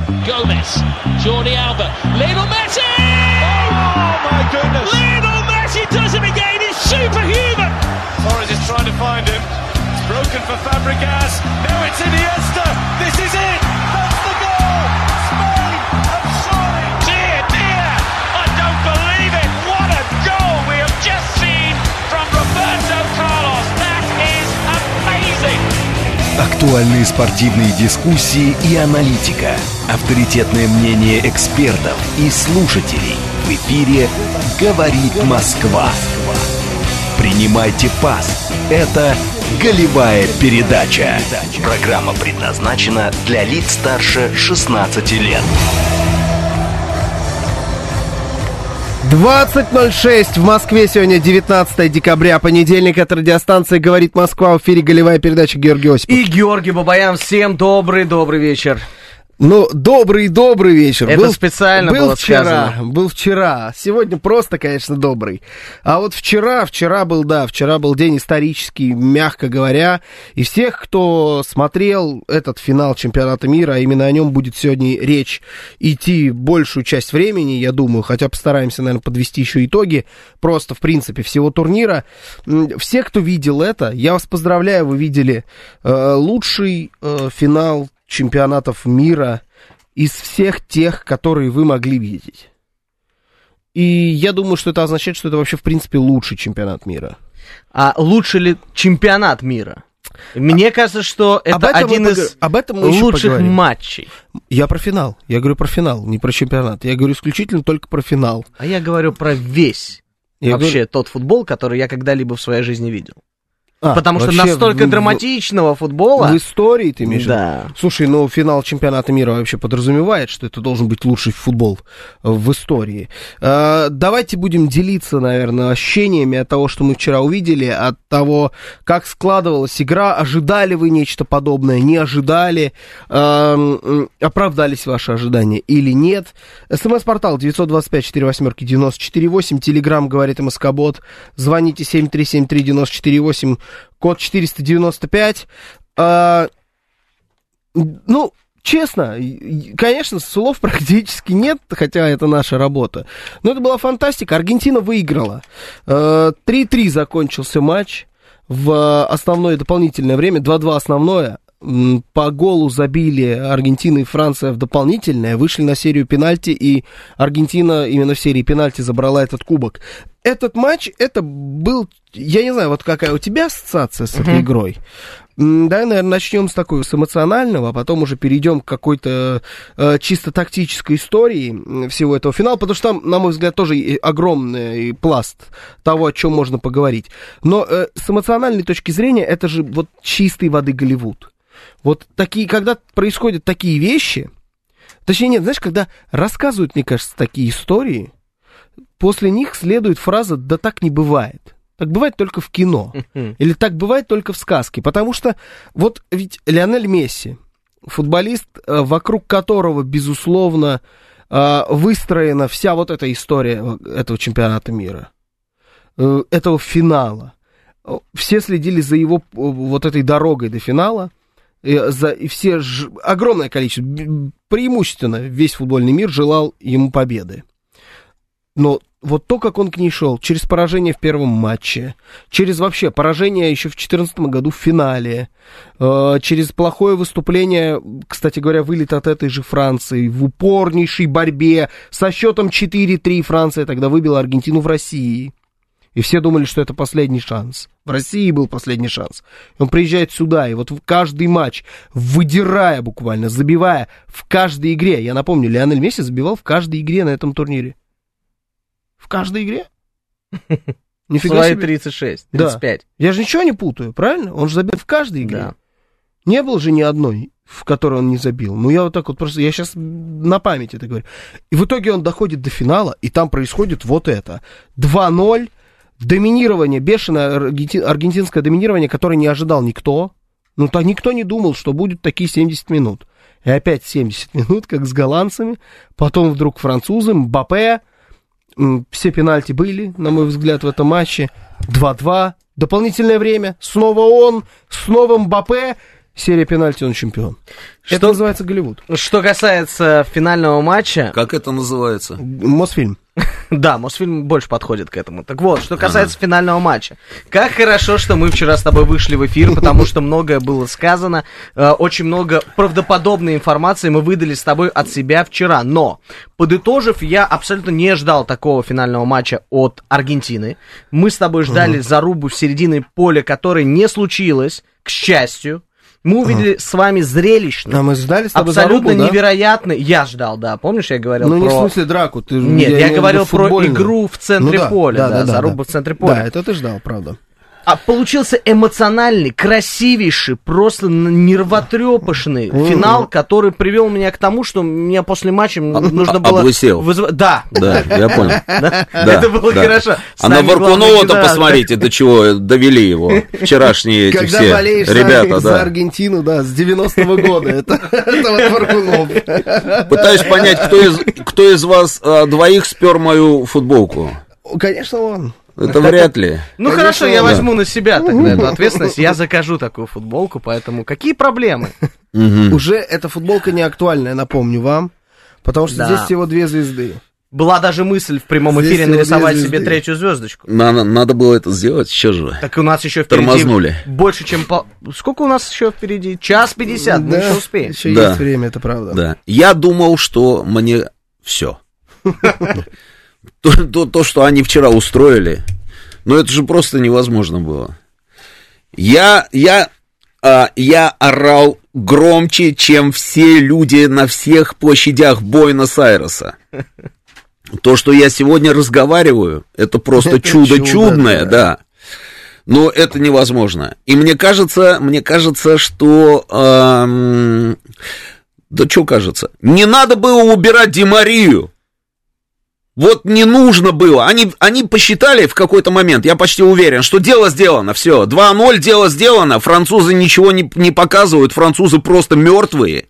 Gomez, Jordi Alba, Lionel Messi! Oh my goodness! Lionel Messi does it again, he's superhuman! Torres is trying to find him, it's broken for Fabregas, now it's Iniesta, this is it! That's the goal! Spain have soared! Dear, dear, I don't believe it! What a goal we have just seen from Roberto Carlos! That is amazing! Актуальные спортивные дискуссии и аналитика. Авторитетное мнение экспертов и слушателей. В эфире «Говорит Москва». Принимайте пас. Это «Голевая передача». Программа предназначена для лиц старше 16 лет. 20:06 в Москве, сегодня 19 декабря, понедельник, это радиостанция «Говорит Москва», в эфире «Голевая передача», Георгий Осипов. И Георгий Бабаян, всем добрый вечер. Ну, добрый вечер. Это специально было сказано. Был вчера. Сегодня просто, конечно, добрый. А вот вчера был день исторический, мягко говоря. И всех, кто смотрел этот финал чемпионата мира, а именно о нем будет сегодня речь идти большую часть времени, я думаю, хотя постараемся, наверное, подвести еще итоги просто, в принципе, всего турнира. Все, кто видел это, я вас поздравляю, вы видели лучший финал чемпионатов мира из всех тех, которые вы могли видеть. И я думаю, что это означает, что это вообще, в принципе, лучший чемпионат мира. А лучше ли чемпионат мира? Мне кажется, что это один из лучших матчей. Я про финал. Я говорю про финал, не про чемпионат. Я говорю исключительно только про финал. А я говорю про весь тот футбол, который я когда-либо в своей жизни видел. Потому что настолько драматичного футбола... В истории ты имеешь? Да. Слушай, ну финал чемпионата мира вообще подразумевает, что это должен быть лучший футбол в истории. Давайте будем делиться, наверное, ощущениями от того, что мы вчера увидели, от того, как складывалась игра. Ожидали вы нечто подобное, не ожидали? Оправдались ваши ожидания или нет? СМС-портал 925-48-94-8. Телеграм «Говорит МСК-бот». Звоните 7373948. Код 495. Ну, честно, конечно, слов практически нет, хотя это наша работа. Но это была фантастика. Аргентина выиграла. 3-3 закончился матч в основное дополнительное время. 2-2 основное. По голу забили Аргентина и Франция в дополнительное. Вышли на серию пенальти, и Аргентина именно в серии пенальти забрала этот кубок. Этот матч, это был... Я не знаю, вот какая у тебя ассоциация с этой игрой. Давай, наверное, начнем с такой, с эмоционального, а потом уже перейдем к какой-то чисто тактической истории всего этого финала, потому что там, на мой взгляд, тоже огромный пласт того, о чем можно поговорить. Но с эмоциональной точки зрения, это же вот чистой воды Голливуд. Вот такие, когда происходят такие вещи, точнее, нет, знаешь, когда рассказывают, мне кажется, такие истории, после них следует фраза «да так не бывает». Так бывает только в кино. Или так бывает только в сказке. Потому что вот ведь Лионель Месси, футболист, вокруг которого, безусловно, выстроена вся вот эта история этого чемпионата мира, этого финала. Все следили за его вот этой дорогой до финала. И все, огромное количество, преимущественно весь футбольный мир желал ему победы. Но вот то, как он к ней шел, через поражение в первом матче, через вообще поражение еще в 2014 году в финале, через плохое выступление, кстати говоря, вылет от этой же Франции, в упорнейшей борьбе, со счетом 4-3 Франция тогда выбила Аргентину в России. И все думали, что это последний шанс. В России был последний шанс. Он приезжает сюда, и вот в каждый матч, выдирая буквально, забивая в каждой игре. Я напомню, Лионель Месси забивал в каждой игре на этом турнире. В каждой игре? Нифига свои себе. 36, 35. Да. Я же ничего не путаю, правильно? Он же забил в каждой игре. Да. Не было же ни одной, в которой он не забил. Ну, я вот так вот просто, я сейчас на память это говорю. И в итоге он доходит до финала, и там происходит вот это. 2-0. Доминирование, бешеное аргентинское доминирование, которое не ожидал никто. Ну, так никто не думал, что будут такие 70 минут. И опять 70 минут, как с голландцами. Потом вдруг французы, Мбаппе. Все пенальти были, на мой взгляд, в этом матче. 2-2. Дополнительное время. Снова он, снова Мбаппе. серия пенальти, он чемпион. Это называется Голливуд. Что касается финального матча... Как это называется? Мосфильм. Да, Мосфильм больше подходит к этому. Так вот, что касается финального матча. Как хорошо, что мы вчера с тобой вышли в эфир, потому что многое было сказано, очень много правдоподобной информации мы выдали с тобой от себя вчера. Но, подытожив, я абсолютно не ждал такого финального матча от Аргентины. Мы с тобой ждали зарубу в середине поля, которой не случилось, к счастью. Мы увидели с вами зрелищный, мы ждали с тобой абсолютно зарубу, да? невероятный. Я ждал, да. Помнишь, я говорил про... Ну, не в смысле драку. Нет, я говорил про игру в центре поля. Заруба в центре поля. Да, это ты ждал, правда. А получился эмоциональный, красивейший, просто нервотрепышный финал, который привел меня к тому, что мне после матча нужно было... Облысел. Да. Да, я понял. Это было хорошо. А на Варкунова-то посмотрите, до чего довели его вчерашние эти все ребята. Когда болеешь за Аргентину, да, с 90-го года, это вот Варкунов. Пытаюсь понять, кто из вас двоих спер мою футболку. Конечно, он. Это вряд ли. Ну хорошо, я возьму на себя тогда эту ответственность. Я закажу такую футболку, поэтому какие проблемы? Уже эта футболка не актуальная, напомню вам, потому что здесь всего 2 звезды. Была даже мысль в прямом эфире нарисовать себе 3-ю звездочку. Надо было это сделать, что же. Так у нас еще впереди тормознули. Больше, чем... Сколько у нас еще впереди? 1:50, мы еще успеем. Еще есть время, это правда. Да. Я думал, что мне все. То, что они вчера устроили, ну это же просто невозможно было. Я орал громче, чем все люди на всех площадях Буэнос-Айреса. То, что я сегодня разговариваю, это просто чудо чудное, да. Но это невозможно. И мне кажется, что... да что кажется? Не надо было убирать Ди Марию. Вот не нужно было. Они посчитали в какой-то момент, я почти уверен, что дело сделано, все. 2-0, дело сделано. Французы ничего не показывают, французы просто мертвые.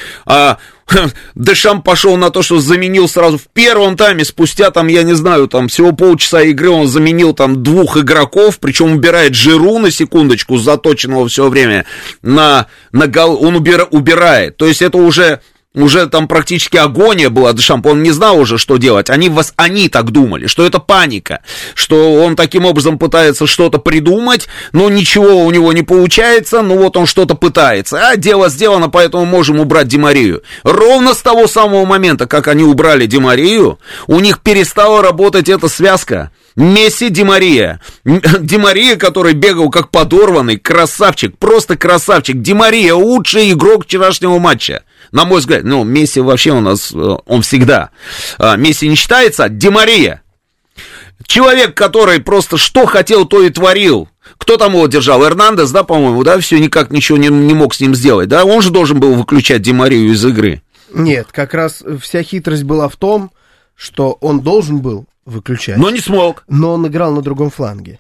Дешам пошел на то, что заменил сразу в первом тайме, спустя там, я не знаю, там всего полчаса игры он заменил там 2 игроков, причем убирает Жиру на секундочку, заточенного все время на гол, он убирает. То есть это уже там практически агония была Дешампа, он не знал уже, что делать. Они так думали, что это паника, что он таким образом пытается что-то придумать, но ничего у него не получается, ну вот он что-то пытается. А дело сделано, поэтому можем убрать Ди Марию. Ровно с того самого момента, как они убрали Ди Марию, у них перестала работать эта связка. Месси, Ди Мария. Ди Мария, который бегал как подорванный, красавчик, просто красавчик. Ди Мария лучший игрок вчерашнего матча. На мой взгляд, ну, Месси вообще у нас, он всегда. Месси не считается, Ди Мария. Человек, который просто что хотел, то и творил. Кто там его держал? Эрнандес, да, по-моему, да, все никак ничего не мог с ним сделать, да? Он же должен был выключать Ди Марию из игры. Нет, как раз вся хитрость была в том, что он должен был выключать. Но не смог. Но он играл на другом фланге.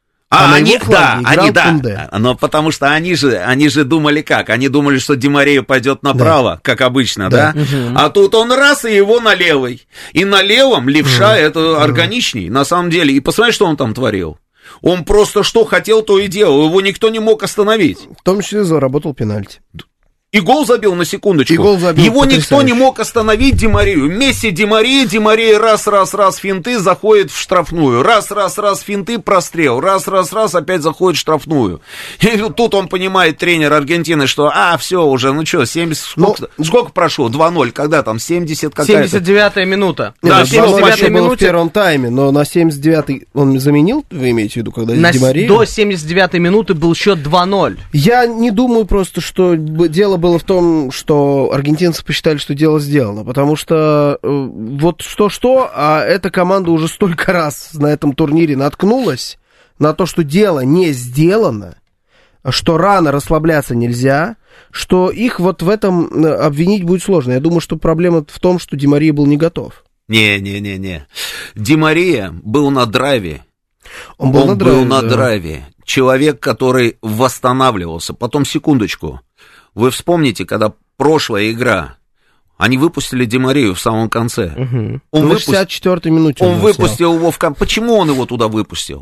Но потому что они же думали как? Они думали, что Ди Мария пойдет направо, как обычно, да? А тут он раз, и его на левый. И на левом левша это органичней, на самом деле. И посмотри, что он там творил. Он просто что хотел, то и делал. Его никто не мог остановить. В том числе заработал пенальти. И гол забил, на секундочку. Его никто не мог остановить, Ди Марию. Месси, Ди Мария, раз, финты, заходит в штрафную. Раз, финты, прострел. Раз, опять заходит в штрафную. И тут он понимает, тренер Аргентины, что, все уже, ну что, 70, сколько прошло? 2-0, когда там, 70 какая-то? 79-я минута. Да, 79-я минута. В первом тайме, но на 79-й он заменил, вы имеете в виду, когда Ди Мария? До 79-й минуты был счет 2-0. Я не думаю просто, что дело было в том, что аргентинцы посчитали, что дело сделано, потому что вот что-что, а эта команда уже столько раз на этом турнире наткнулась на то, что дело не сделано, что рано расслабляться нельзя, что их вот в этом обвинить будет сложно. Я думаю, что проблема в том, что Ди Мария был не готов. Не. Ди Мария был на драйве. Он был на драйве. Человек, который восстанавливался. Потом, секундочку. Вы вспомните, когда прошлая игра, они выпустили Ди Марию в самом конце. Он в 64-й минуте. Он выпустил его в... Почему он его туда выпустил?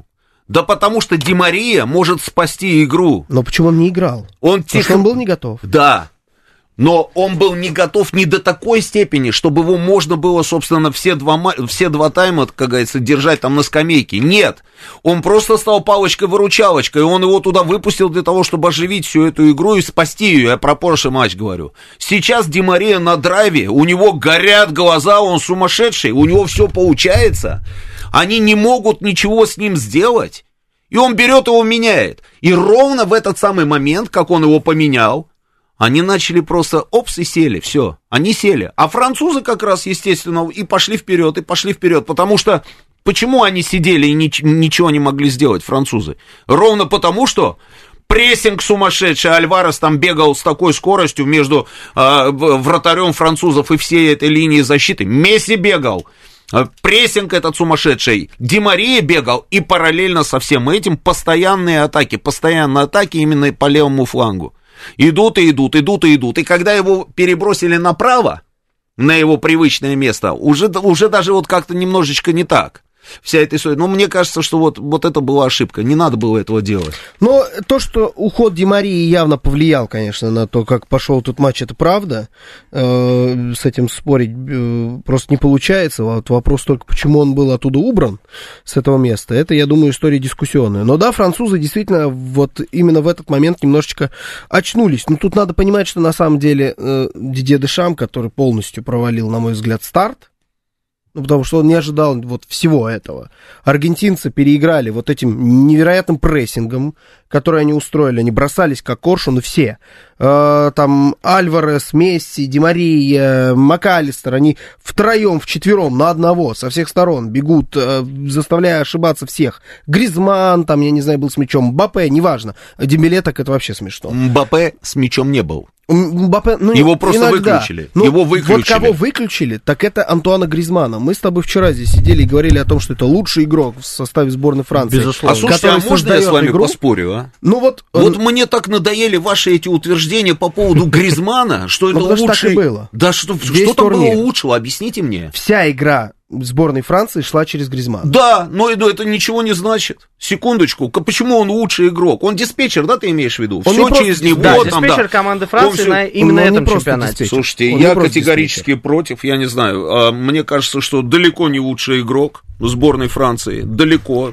Да потому что Ди Мария может спасти игру. Но почему он не играл? Он Потому что он был не готов. Да. Но он был не готов не до такой степени, чтобы его можно было, собственно, все два тайма, как говорится, держать там на скамейке. Нет, он просто стал палочкой-выручалочкой, и он его туда выпустил для того, чтобы оживить всю эту игру и спасти ее. Я про прошлый матч говорю. Сейчас Ди Мария на драйве, у него горят глаза, он сумасшедший, у него все получается. Они не могут ничего с ним сделать, и он берет его, меняет. И ровно в этот самый момент, как он его поменял, они начали просто опс и сели, все, они сели. А французы как раз, естественно, и пошли вперед, потому что, почему они сидели и ничего не могли сделать, французы? Ровно потому, что прессинг сумасшедший, Альварес там бегал с такой скоростью между вратарем французов и всей этой линией защиты, Месси бегал. Прессинг этот сумасшедший, Ди Мария бегал, и параллельно со всем этим постоянные атаки именно по левому флангу. Идут. И когда его перебросили направо, на его привычное место, уже даже вот как-то немножечко не так. Вся эта история. Но мне кажется, что вот это была ошибка. Не надо было этого делать. Но то, что уход Ди Марии явно повлиял, конечно, на то, как пошел тут матч, это правда. С этим спорить просто не получается. Вот вопрос только, почему он был оттуда убран с этого места. Это, я думаю, история дискуссионная. Но да, французы действительно вот именно в этот момент немножечко очнулись. Но тут надо понимать, что на самом деле Дидье Дешам, который полностью провалил, на мой взгляд, старт, потому что он не ожидал вот всего этого. Аргентинцы переиграли вот этим невероятным прессингом, который они устроили. Они бросались как коршуны все. Там Альварес, Месси, Ди Мария, МакАлистер, они вчетвером на одного со всех сторон бегут, заставляя ошибаться всех. Гризман, там, я не знаю, был с мячом. Мбаппе, неважно. Дембеле, так это вообще смешно. Мбаппе с мячом не был. Мбаппе, его просто выключили. Его выключили. Вот кого выключили, так это Антуана Гризмана. Мы с тобой вчера здесь сидели и говорили о том, что это лучший игрок в составе сборной Франции. Безусловно. А слушайте, можно я с вами поспорю, а? Ну вот мне так надоели ваши эти утверждения по поводу Гризмана, что это лучший... Так и было. Да что там было лучшего? Объясните мне. Вся игра сборной Франции шла через Гризмана. Да, но это ничего не значит. Секундочку, почему он лучший игрок? Он диспетчер, да, ты имеешь в виду? Все через него. Да, диспетчер команды Франции именно на этом чемпионате. Слушайте, я категорически против, я не знаю. Мне кажется, что далеко не лучший игрок сборной Франции. Далеко.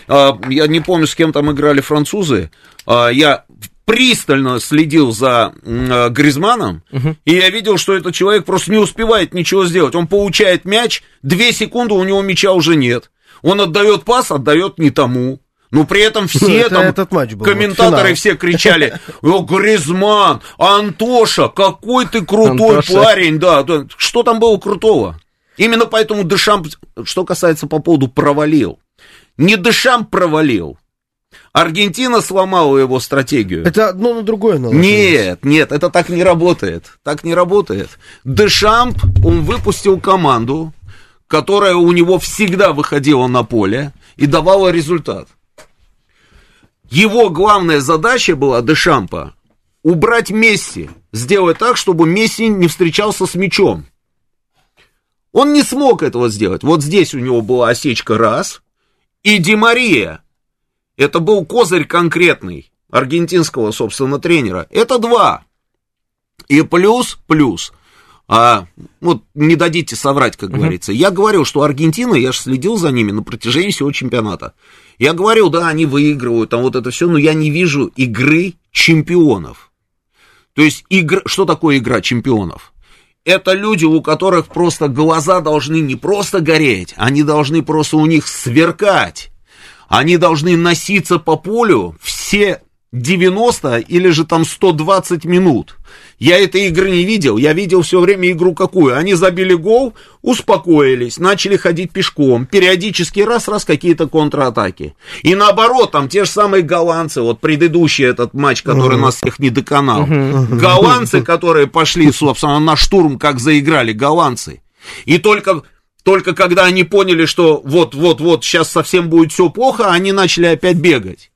Я не помню, с кем там играли французы. Я пристально следил за Гризманом, и я видел, что этот человек просто не успевает ничего сделать. Он получает мяч, 2 секунды у него мяча уже нет. Он отдает пас, отдает не тому. Но при этом все там комментаторы все кричали: «О, Гризман, Антоша, какой ты крутой парень!» Да, что там было крутого? Именно поэтому Дешам, что касается по поводу провалил. Не Дешам провалил. Аргентина сломала его стратегию. Это одно на другое наложилось. Нет, это так не работает. Так не работает. Дешамп, он выпустил команду, которая у него всегда выходила на поле и давала результат. Его главная задача была, Дешампа, убрать Месси, сделать так, чтобы Месси не встречался с мячом. Он не смог этого сделать. Вот здесь у него была осечка раз, и Ди Мария. Это был козырь конкретный аргентинского, собственно, тренера. Это 2. И плюс, вот не дадите соврать, как говорится. Я говорил, что Аргентина, я же следил за ними на протяжении всего чемпионата. Я говорил, да, они выигрывают, там вот это все, но я не вижу игры чемпионов. То есть, что такое игра чемпионов? Это люди, у которых просто глаза должны не просто гореть, они должны просто у них сверкать. Они должны носиться по полю все 90 или же там 120 минут. Я этой игры не видел, я видел все время игру какую. Они забили гол, успокоились, начали ходить пешком, периодически раз какие-то контратаки. И наоборот, там те же самые голландцы, вот предыдущий этот матч, который нас всех не доконал. Голландцы, которые пошли, собственно, на штурм, как заиграли голландцы. И только когда они поняли, что вот, сейчас совсем будет все плохо, они начали опять бегать.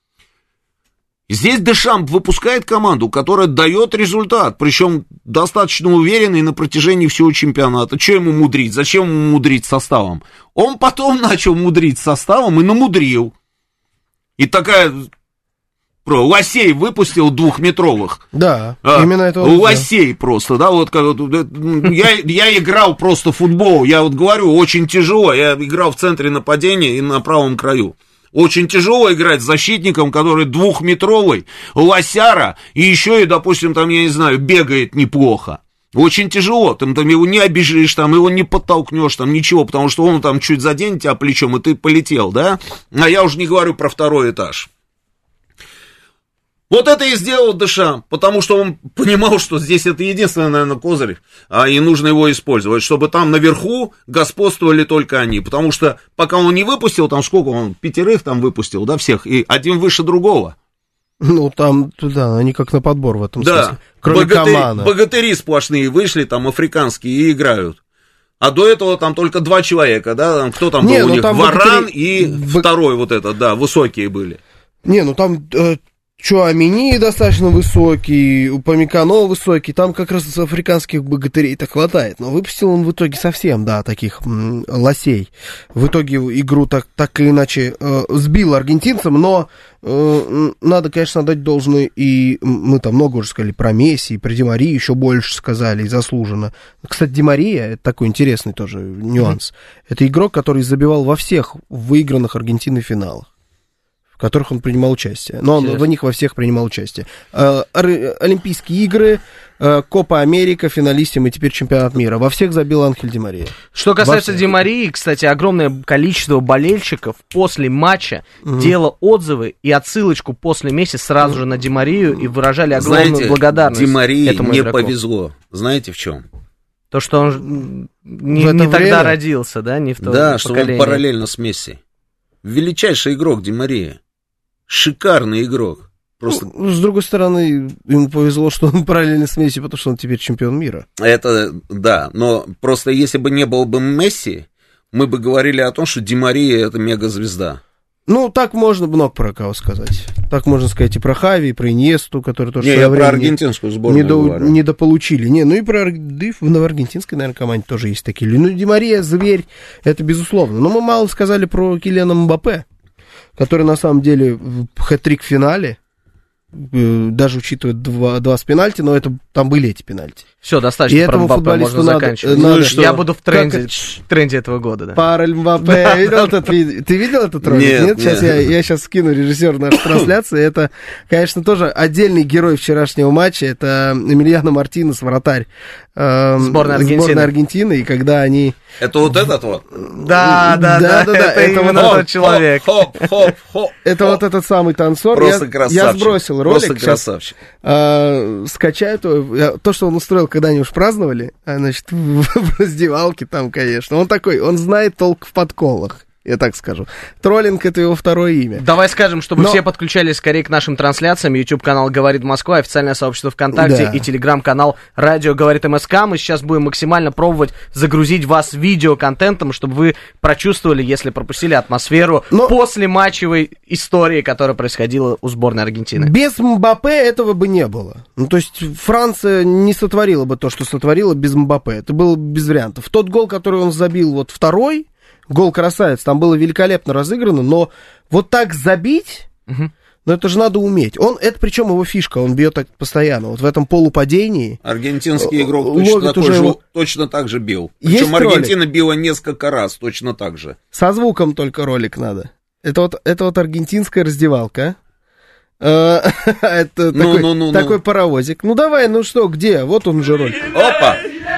Здесь Дешамп выпускает команду, которая дает результат, причем достаточно уверенный на протяжении всего чемпионата. Что ему мудрить? Зачем ему мудрить составом? Он потом начал мудрить составом и намудрил. И такая... Лосей выпустил 2-метровых. Да, именно это он лосей просто, да, вот как я играл просто в футбол, я вот говорю, очень тяжело, я играл в центре нападения и на правом краю. Очень тяжело играть с защитником, который 2-метровый, лосяра, и еще и, допустим, там, я не знаю, бегает неплохо. Очень тяжело, там его не обижишь, там его не подтолкнешь, там ничего, потому что он там чуть заденет тебя плечом, и ты полетел, да? А я уже не говорю про второй этаж. Вот это и сделал Дешам, потому что он понимал, что здесь это единственный, наверное, козырь, и нужно его использовать, чтобы там наверху господствовали только они, потому что пока он не выпустил, там сколько он, 5 там выпустил, да, всех, и один выше другого. Ну, там, да, они как на подбор в этом смысле. Кроме Камана. Богатыри сплошные вышли, там, африканские, и играют. А до этого там только 2 человека, да, кто там был у них, Варан и второй вот этот, да, высокие были. Не, ну там... Чуамини достаточно высокий, Упамекано высокий, там как раз африканских богатырей-то хватает. Но выпустил он в итоге совсем, да, таких лосей. В итоге игру так или иначе сбил аргентинцам, но надо, конечно, отдать должное, и мы там много уже сказали про Месси, и про Ди Марию еще больше сказали, и заслуженно. Кстати, Ди Мария, это такой интересный тоже нюанс. Это игрок, который забивал во всех выигранных Аргентиной финалах, в которых он принимал участие. Но он в них во всех принимал участие. Олимпийские игры, Копа Америка, финалистом и теперь чемпионат мира. Во всех забил Анхель Ди Мария. Что касается Ди Марии, кстати, огромное количество болельщиков после матча делало отзывы и отсылочку после Месси сразу же на Ди Марию и выражали огромную благодарность. Ди Марии этому не игроку. Повезло. Знаете в чем? То, что он не тогда родился, да? Не в то да, что поколение. он параллельно с Месси. Величайший игрок Ди Мария. Шикарный игрок. Просто... Ну, с другой стороны, ему повезло, что он параллельно с Месси, потому что он теперь чемпион мира. Это, да, но просто если бы не было бы Месси, мы бы говорили о том, что Ди Мария это мегазвезда. Ну, так можно много про кого сказать. Так можно сказать и про Хави, и про Иньесту, который тоже... Не, я про аргентинскую сборную говорю. Недополучили. Не, ну и про... Да и в аргентинской, наверное, команде тоже есть такие. Ну, Ди Мария, зверь, это безусловно. Но мы мало сказали про Килиана Мбаппе, который на самом деле хэт-трик в финале, даже учитывая два с пенальти, но это, там были эти пенальти. Все, достаточно про Мбаппе, можно заканчивать. Я буду в тренде этого года. Да. Пароль Мбаппе. Ты видел этот ролик? Нет? Сейчас я сейчас скину режиссеру нашей трансляции. Это, конечно, тоже отдельный герой вчерашнего матча. Это Эмилиано Мартинес, вратарь сборной Аргентины. И когда они... Это вот этот вот? Да. Это именно тот человек. Это вот этот самый танцор. Просто красавчик. Я сбросил ролик. Просто красавчик. Скачаю то, что он устроил, когда они уж праздновали, значит, в раздевалке там, конечно. Он такой, он знает толк в подколах, я так скажу. Троллинг — это его второе имя. Давай скажем, чтобы все подключались скорее к нашим трансляциям. YouTube-канал «Говорит Москва», официальное сообщество ВКонтакте и телеграм-канал «Радио Говорит МСК». Мы сейчас будем максимально пробовать загрузить вас видеоконтентом, чтобы вы прочувствовали, если пропустили атмосферу после матчевой истории, которая происходила у сборной Аргентины. Без Мбаппе этого бы не было. Ну, то есть Франция не сотворила бы то, что сотворила без Мбаппе. Это было без вариантов. Тот гол, который он забил, вот второй... Гол красавец, там было великолепно разыграно, но вот так забить, ну это же надо уметь. Это причем его фишка, он бьет так постоянно. Вот в этом полупадении. Аргентинский игрок точно так же бил. Причем Аргентина била несколько раз, точно так же. Со звуком только ролик надо. Это вот аргентинская раздевалка. Это такой паровозик. Ну давай, ну что, где? Вот он уже ролик. Опа!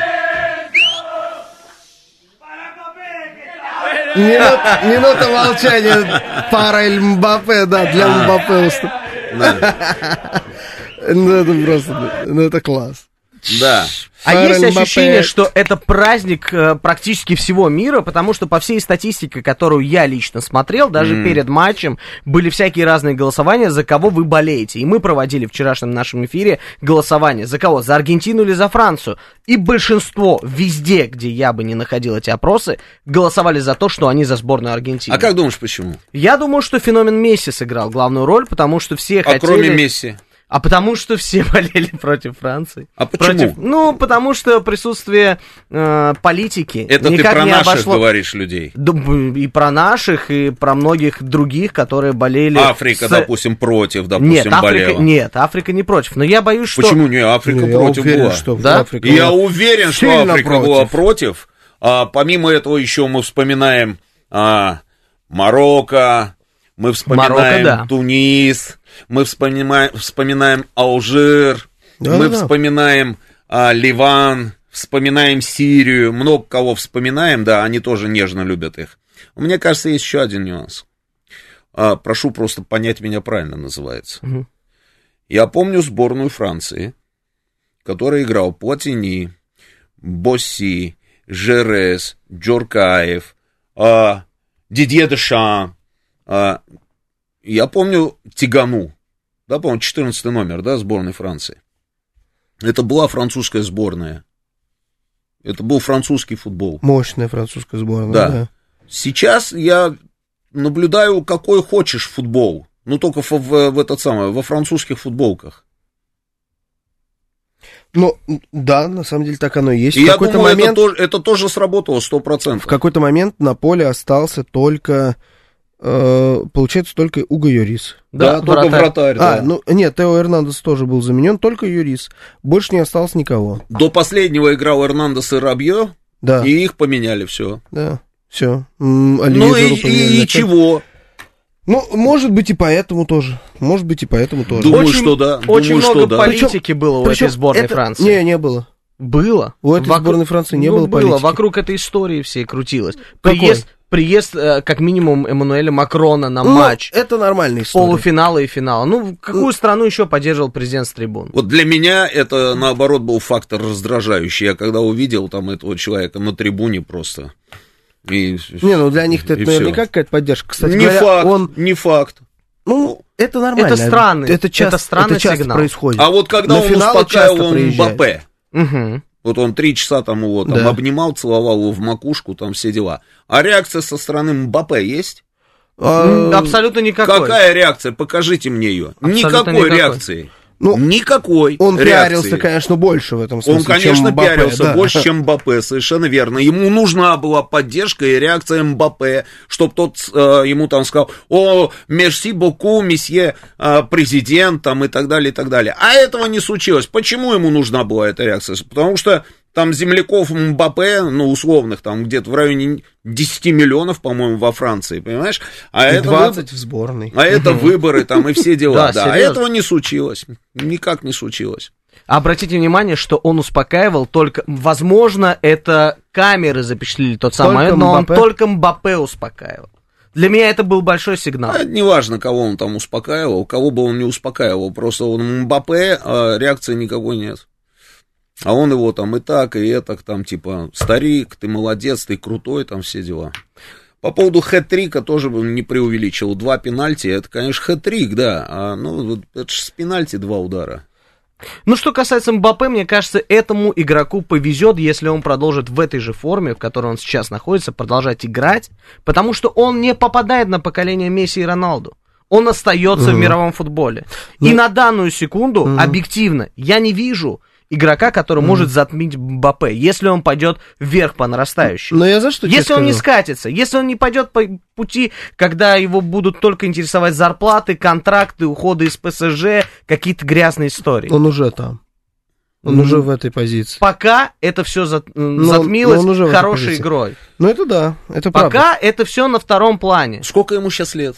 Минута молчания. Пароль Мбаппе, да, для Мбаппе. Ну это просто, ну это класс. Да. А есть ощущение, что это праздник практически всего мира, потому что по всей статистике, которую я лично смотрел, даже перед матчем, были всякие разные голосования, за кого вы болеете. И мы проводили в вчерашнем нашем эфире голосование. За кого? За Аргентину или за Францию? И большинство везде, где я бы не находил эти опросы, голосовали за то, что они за сборную Аргентины. А как думаешь, почему? Я думаю, что феномен Месси сыграл главную роль, потому что все хотели... кроме Месси? А потому что все болели против Франции. А почему? Потому что присутствие политики это никак ты про не наших обошло... говоришь людей. И про наших, и про многих других, которые болели... Африка, допустим, против, болела. Нет, Африка не против. Но я боюсь, что... Почему не? Африка против уверен, была. что да? Африка Я была уверен, что сильно Африка была против. А помимо этого еще мы вспоминаем Марокко, мы вспоминаем Марокко, да. Тунис, мы вспоминаем Алжир, мы вспоминаем Ливан, вспоминаем Сирию, много кого вспоминаем, да, они тоже нежно любят их. Мне кажется, есть еще один нюанс. Прошу просто понять меня правильно, называется. Угу. Я помню сборную Франции, которая играл Платини, Босси, Жерес, Джоркаев, Дидье Дешам. Я помню Тигану, да, по-моему, 14 номер, да, сборной Франции. Это была французская сборная. Это был французский футбол. Мощная французская сборная, да. Сейчас я наблюдаю какой хочешь футбол, но только во французских футболках. Ну, да, на самом деле так оно и есть. И я думаю, это тоже сработало 100%. В какой-то момент на поле остался только, получается, только Уго Юрис. Да, только вратарь. Да. Нет, Тео Эрнандес тоже был заменен, только Юрис. Больше не осталось никого. До последнего играл Эрнандес и Рабье, да. И их поменяли, все. Да, все. И чего? Ну, может быть, и поэтому тоже. Думаю, что да. Очень много политики было у этой сборной Франции. Не было. Было. У этой сборной Франции не было политики. Вокруг этой истории всей крутилось. Приезд, как минимум, Эммануэля Макрона на матч. Это нормальная история. Полуфинала и финала. Ну, какую страну еще поддерживал президент с трибун? Вот для меня это, наоборот, был фактор раздражающий. Я когда увидел там этого человека на трибуне просто... для них-то это наверняка какая-то поддержка. Кстати не факт. Ну, это нормально. Это странный, это странный часто происходит. А вот когда он успокаивал Мбаппе, угу. вот он 3 часа там его обнимал, целовал его в макушку, там все дела. А реакция со стороны Мбаппе есть? Абсолютно никакой. Какая реакция? Покажите мне ее. Никакой реакции. Никакой он пиарился, конечно, больше в этом смысле, он, конечно, чем Мбаппе, пиарился больше, чем Мбаппе, совершенно верно. Ему нужна была поддержка и реакция Мбаппе, чтобы тот ему там сказал: «О, мерси боку, месье президент», там, и так далее, и так далее. А этого не случилось. Почему ему нужна была эта реакция? Потому что там земляков Мбаппе, условных, там где-то в районе 10 миллионов, по-моему, во Франции, понимаешь? И 20 в сборной. А это выборы там и все дела. Да, а этого не случилось. Никак не случилось. Обратите внимание, что он успокаивал только... Возможно, это камеры запечатлели тот самый момент, но он только Мбаппе успокаивал. Для меня это был большой сигнал. Неважно, кого он там успокаивал, кого бы он не успокаивал. Просто он Мбаппе, реакции никакой нет. А он его там и так, и этак, там, типа, старик, ты молодец, ты крутой, там, все дела. По поводу хэт-трика тоже бы не преувеличил. 2 пенальти, это, конечно, хэт-трик, да. Это же с пенальти 2 удара. Ну, что касается Мбаппе, мне кажется, этому игроку повезет, если он продолжит в этой же форме, в которой он сейчас находится, продолжать играть, потому что он не попадает на поколение Месси и Роналду. Он остается в мировом футболе. И на данную секунду, объективно, я не вижу игрока, который может затмить Мбаппе, если он пойдет вверх по нарастающей. Но я за что если он не скатится, если он не пойдет по пути, когда его будут только интересовать зарплаты, контракты, уходы из ПСЖ, какие-то грязные истории. Он уже там. Он уже в этой позиции. Пока это все затмилось хорошей игрой. Ну это да, это правда. Пока это все на втором плане. Сколько ему сейчас лет?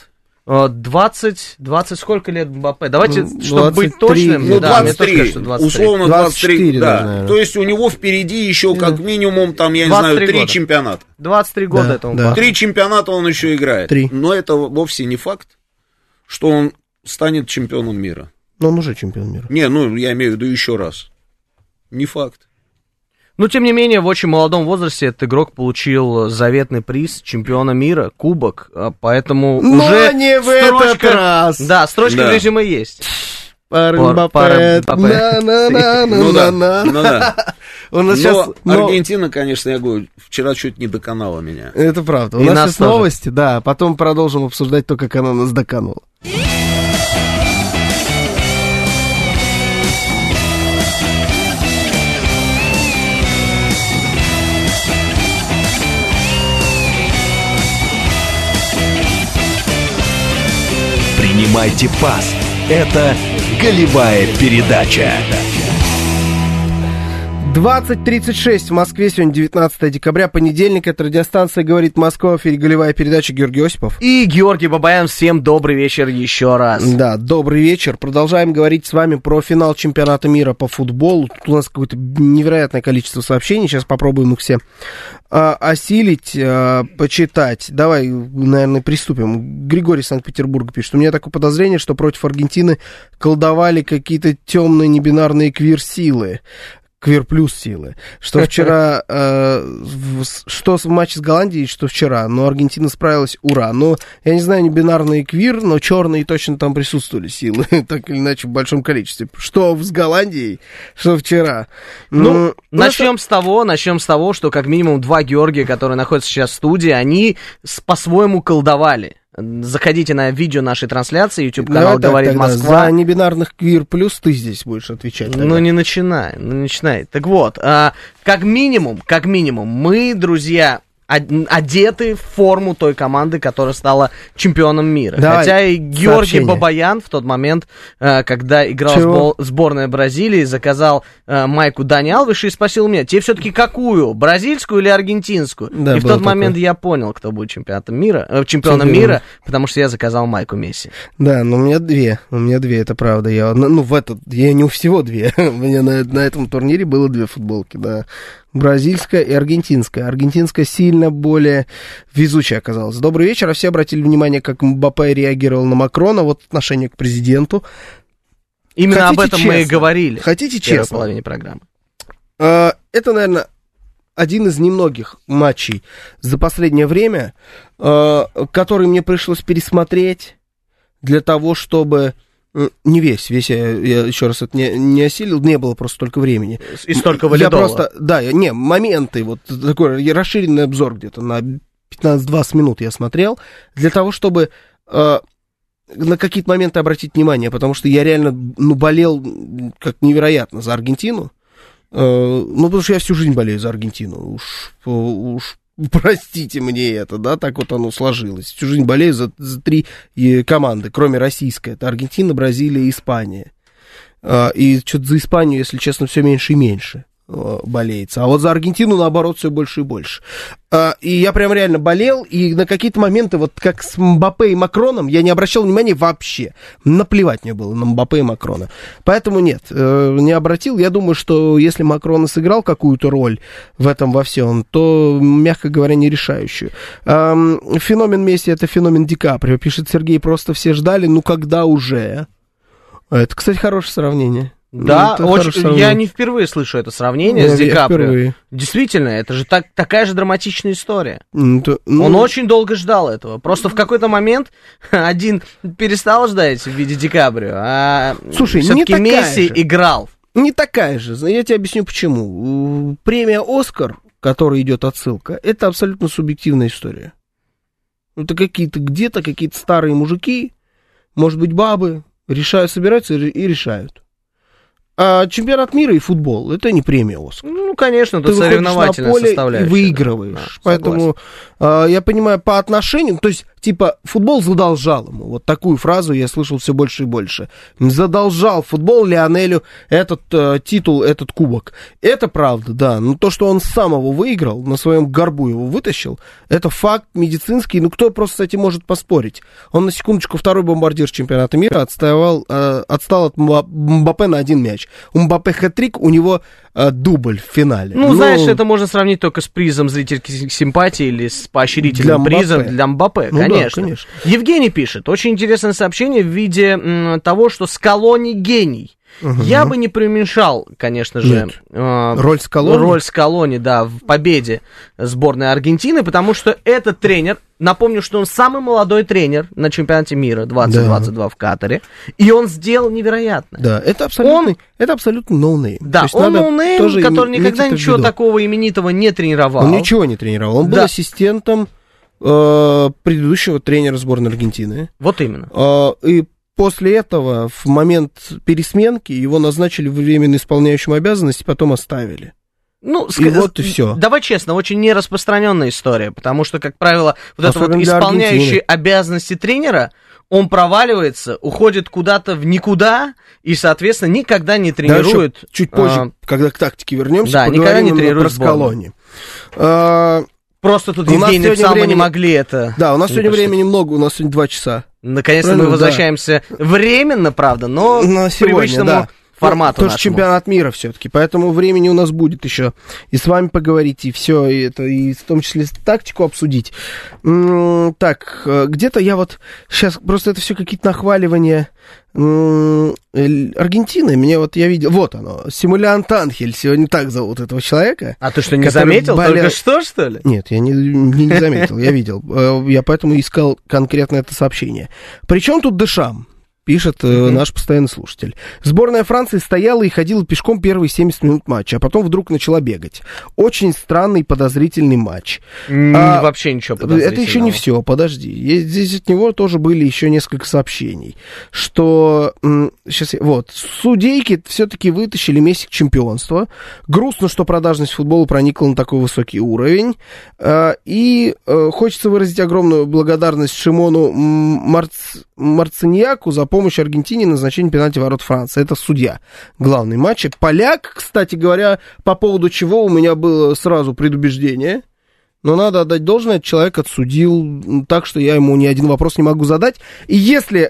20 сколько лет Мбаппе? Давайте, чтобы быть точным. 23, условно 23, да. Наверное. То есть у него впереди еще как минимум, там, я не знаю, 3 чемпионата. 23 года этому. Да. 3 чемпионата он еще играет. 3. Но это вовсе не факт, что он станет чемпионом мира. Но он уже чемпион мира. Не, я имею в виду еще раз. Не факт. Но, тем не менее, в очень молодом возрасте этот игрок получил заветный приз чемпиона мира, кубок, поэтому но уже не в этот раз. Да, строчка в резюме есть. Мбаппе. Но Аргентина, конечно, я говорю, вчера чуть не доконала меня. Это правда. У нас есть новости, да, потом продолжим обсуждать то, как она нас доканула. Принимайте пас. Это голевая передача. 20:36 в Москве, сегодня 19 декабря, понедельник, это радиостанция «Говорит Москва», в эфире голевая передача, Георгий Осипов. И Георгий Бабаян, всем добрый вечер еще раз. Да, добрый вечер. Продолжаем говорить с вами про финал чемпионата мира по футболу. Тут у нас какое-то невероятное количество сообщений, сейчас попробуем их все осилить, почитать. Давай, наверное, приступим. Григорий из Санкт-Петербурга пишет: у меня такое подозрение, что против Аргентины колдовали какие-то темные небинарные квир-силы. Квир плюс силы. Что вчера, что в матче с Голландией, что вчера. Но Аргентина справилась, ура. Но, я не знаю, не бинарный квир, но черные точно там присутствовали силы. Так или иначе, в большом количестве. Что с Голландией, что вчера. Ну, начнем с того, что как минимум два Георгия, которые находятся сейчас в студии, они по-своему колдовали. Заходите на видео нашей трансляции, YouTube-канал «Говорит Москва». За небинарных квир плюс ты здесь будешь отвечать. Тогда. Ну, не начинай. Так вот, как минимум, мы, друзья, одеты в форму той команды, которая стала чемпионом мира. Давай, хотя и Георгий Бабаян в тот момент, когда играл сборная Бразилии, заказал майку Дани Алвеша и спросил меня: тебе все-таки какую, бразильскую или аргентинскую? Да, и в тот момент я понял, кто будет чемпионом мира, потому что я заказал майку Месси. Да, но у меня две, это правда. Я не у всего две. У меня на этом турнире было две футболки, да. Бразильская и аргентинская. Аргентинская сильно более везучая оказалась. Добрый вечер. А все обратили внимание, как Мбаппе реагировал на Макрона. Вот отношение к президенту. Именно об этом мы и говорили. Хотите честно? В первой половине программы. Это, наверное, один из немногих матчей за последнее время, который мне пришлось пересмотреть для того, чтобы... Не весь я еще раз это не осилил, не было просто столько времени. И столько валидола. Моменты, вот такой расширенный обзор где-то на 15-20 минут я смотрел, для того, чтобы на какие-то моменты обратить внимание, потому что я реально, болел как невероятно за Аргентину, потому что я всю жизнь болею за Аргентину, уж простите мне это, да, так вот оно сложилось. Всю жизнь болею за три команды, кроме российской. Это Аргентина, Бразилия и Испания. И что-то за Испанию, если честно, все меньше и меньше болеется. А вот за Аргентину, наоборот, все больше и больше. И я прям реально болел, и на какие-то моменты, вот как с Мбаппе и Макроном, я не обращал внимания вообще. Наплевать мне было на Мбаппе и Макрона. Поэтому нет, не обратил. Я думаю, что если Макрон и сыграл какую-то роль в этом во всем, то, мягко говоря, не решающую. Феномен Месси — это феномен Ди Каприо. Пишет Сергей: просто все ждали, когда уже? Это, кстати, хорошее сравнение. Да, я не впервые слышу это сравнение с Ди Каприо. Действительно, это же такая же драматичная история. Он очень долго ждал этого. Просто в какой-то момент один перестал ждать в виде Ди Каприо, а все-таки Месси играл. Не такая же. Я тебе объясню почему. Премия «Оскар», которой идет отсылка, это абсолютно субъективная история. Это где-то какие-то старые мужики, может быть, бабы, собираются и решают. А чемпионат мира и футбол — это не премия «Оскар». Ну, конечно, это соревновательная составляющая. И выигрываешь. Да, поэтому я понимаю, по отношению, то есть, футбол задолжал ему. Вот такую фразу я слышал все больше и больше. Задолжал футбол Лионелю этот титул, этот кубок. Это правда, да. Но то, что он сам его выиграл, на своем горбу его вытащил, это факт медицинский. Кто просто с этим может поспорить? Он, на секундочку, второй бомбардир чемпионата мира, отстал от Мбаппе на один мяч. У Мбаппе хэт-трик, у него дубль в финале. Знаешь, это можно сравнить только с призом зрительской симпатии или с поощрительным призом для Мбаппе, конечно. Да, конечно. Евгений пишет: очень интересное сообщение в виде того, что Скалони гений. Я бы не преуменьшал, конечно же, роль Скалони, да, в победе сборной Аргентины, потому что этот тренер, напомню, что он самый молодой тренер на чемпионате мира 2022 в Катаре, и он сделал невероятно. Да, это абсолютно ноунейм. Да, он ноунейм, который никогда ничего такого именитого не тренировал. Он ничего не тренировал, он был ассистентом предыдущего тренера сборной Аргентины. Вот именно. И после этого, в момент пересменки, его назначили временно исполняющим обязанности, потом оставили. Вот и все. Давай честно, очень нераспространенная история, потому что, как правило, это вот исполняющий обязанности тренера, он проваливается, уходит куда-то в никуда и, соответственно, никогда не тренирует. Да, чуть позже, когда к тактике вернемся, да, никогда не тренирует про Скалони. Просто тут Евгений Псал мы не могли это... Да, у нас сегодня времени много, у нас сегодня 2 часа. Наконец-то мы возвращаемся временно, правда, но к привычному формату нашему. Тоже чемпионат мира все-таки, поэтому времени у нас будет еще и с вами поговорить, и все, и это, и в том числе тактику обсудить. Так, где-то я вот сейчас, просто это все какие-то нахваливания Аргентины, мне вот я видел, вот оно, Симулянт Анхель, сегодня так зовут этого человека. А ты что, не заметил только что ли? Нет, я не заметил, я видел, я поэтому искал конкретно это сообщение. Причем тут Дешам? Пишет наш постоянный слушатель. Сборная Франции стояла и ходила пешком первые 70 минут матча, а потом вдруг начала бегать. Очень странный, подозрительный матч. Вообще ничего подозрительного. Это еще не все, подожди. Здесь от него тоже были еще несколько сообщений, что сейчас вот судейки все-таки вытащили Месси к чемпионству. Грустно, что продажность футбола проникла на такой высокий уровень. И хочется выразить огромную благодарность Шимону Марциньяку за помощь Аргентине в назначении пенальти ворот Франции. Это судья главный матча. Поляк, кстати говоря, по поводу чего у меня было сразу предубеждение. Но надо отдать должное, человек отсудил так, что я ему ни один вопрос не могу задать. И если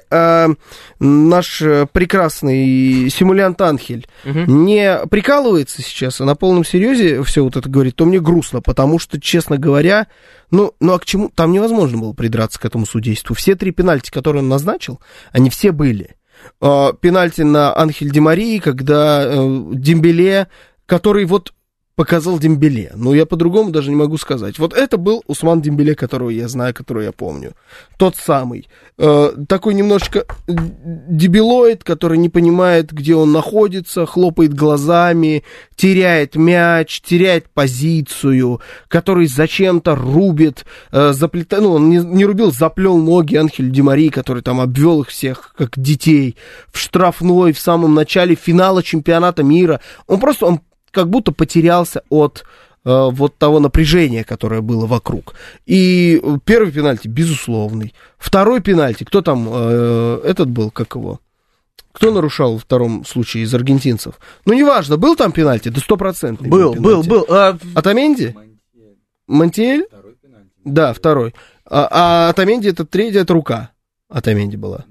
наш прекрасный Симулянт Анхель не прикалывается сейчас, а на полном серьезе все вот это говорит, то мне грустно, потому что, честно говоря, ну а к чему? Там невозможно было придраться к этому судейству. Все 3 пенальти, которые он назначил, они все были. Пенальти на Анхель Ди Марии, когда Дембеле, который вот показал Дембеле. Ну, я по-другому даже не могу сказать. Вот это был Усман Дембеле, которого я знаю, которого я помню. Тот самый. Такой немножечко дебилоид, который не понимает, где он находится, хлопает глазами, теряет мяч, теряет позицию, который зачем-то рубит, заплетает, ну, он не рубил, заплел ноги Анхелю Ди Марии, который там обвел их всех, как детей, в штрафной в самом начале финала чемпионата мира. Он как будто потерялся от вот того напряжения, которое было вокруг. И первый пенальти, безусловный. Второй пенальти, кто там, этот был, как его? Кто нарушал во втором случае из аргентинцев? Ну, неважно, был там пенальти, да 100%. Был. Отamendi? Монтиэль? Да, второй. А Отamendi это третий, это рука. Отamendi была.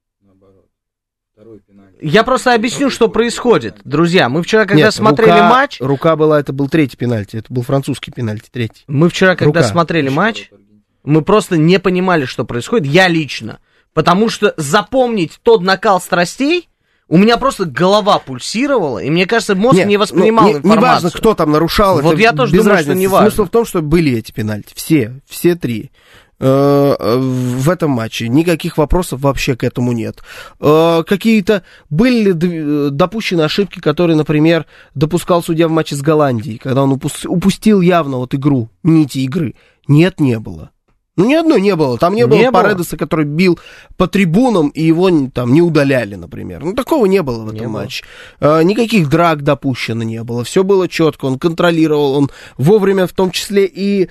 Я просто объясню, что происходит. Друзья, мы вчера, когда смотрели матч... Рука была, это был третий пенальти, это был французский пенальти, третий. Мы вчера, когда смотрели матч, мы просто не понимали, что происходит, я лично. Потому что запомнить тот накал страстей, у меня просто голова пульсировала, и мне кажется, мозг не воспринимал информацию. Неважно, кто там нарушал, вот я тоже думаю, что не важно. Смысл в том, что были эти пенальти, все 3. В этом матче никаких вопросов вообще к этому нет. Какие-то были ли допущены ошибки, которые, например, допускал судья в матче с Голландией, когда он упустил явно вот игру, нити игры? Нет, не было. Ну, ни одной не было. Там не было Паредеса, который бил по трибунам, и его там не удаляли, например. Ну, такого не было в этом матче. Никаких драк допущено не было. Все было четко, он контролировал, он вовремя, в том числе, и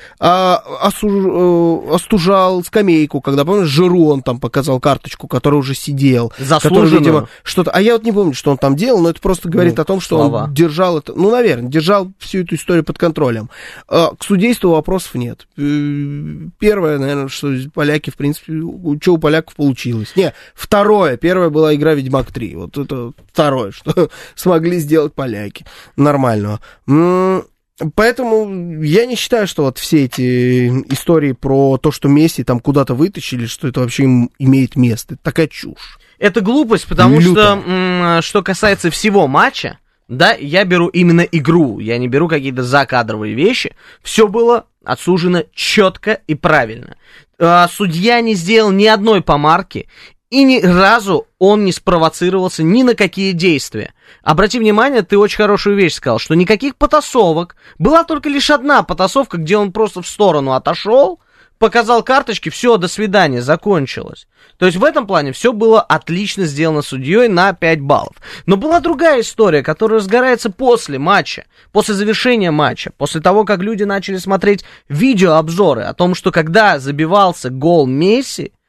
остужал скамейку, когда, помнишь, Жиру он там показал карточку, который уже сидел. Заслуженно. Который, видимо, что-то... А я вот не помню, что он там делал, но это просто говорит о том, что он держал это... Ну, наверное, держал всю эту историю под контролем. К судейству вопросов нет. Первое, наверное, что поляки, в принципе, что у поляков получилось. Второе. Первое была игра «Ведьмак 3». Вот это второе, что смогли сделать поляки. Нормального. Поэтому я не считаю, что вот все эти истории про то, что Месси там куда-то вытащили, что это вообще имеет место. Это такая чушь. Это глупость, потому что касается всего матча, да, я беру именно игру, я не беру какие-то закадровые вещи. Все было отсужено четко и правильно. Судья не сделал ни одной помарки, и ни разу он не спровоцировался ни на какие действия. Обрати внимание, ты очень хорошую вещь сказал, что никаких потасовок. Была только лишь одна потасовка, где он просто в сторону отошел, показал карточки, все, до свидания, закончилось. То есть в этом плане все было отлично сделано судьей на 5 баллов. Но была другая история, которая разгорается после матча, после завершения матча, после того, как люди начали смотреть видеообзоры о том, что когда забивался гол Месси,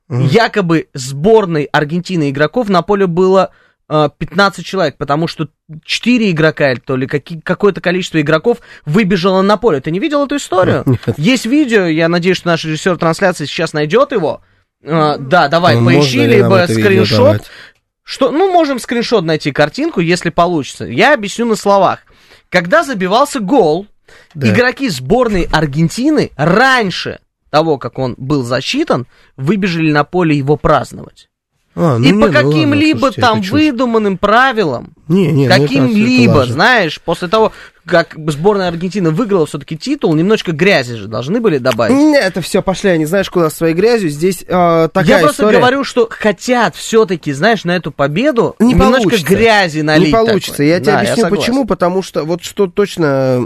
якобы сборной Аргентины игроков на поле было 15 человек, потому что 4 игрока, то ли какое-то количество игроков выбежало на поле. Ты не видел эту историю? Есть видео, я надеюсь, что наш режиссер трансляции сейчас найдет его. Да, давай, поищи, либо скриншот. Можем скриншот найти, картинку, если получится. Я объясню на словах. Когда забивался гол, игроки сборной Аргентины раньше того, как он был засчитан, выбежали на поле его праздновать. По каким-либо там выдуманным правилам, каким-либо, знаешь, после того, как сборная Аргентины выиграла все-таки титул, немножечко грязи же должны были добавить. Это все, пошли, они знаешь, куда своей грязью, здесь такая история. Я просто говорю, что хотят все-таки, знаешь, на эту победу немножко грязи налить. Не получится, такой. Я тебе объясню почему, потому что вот что точно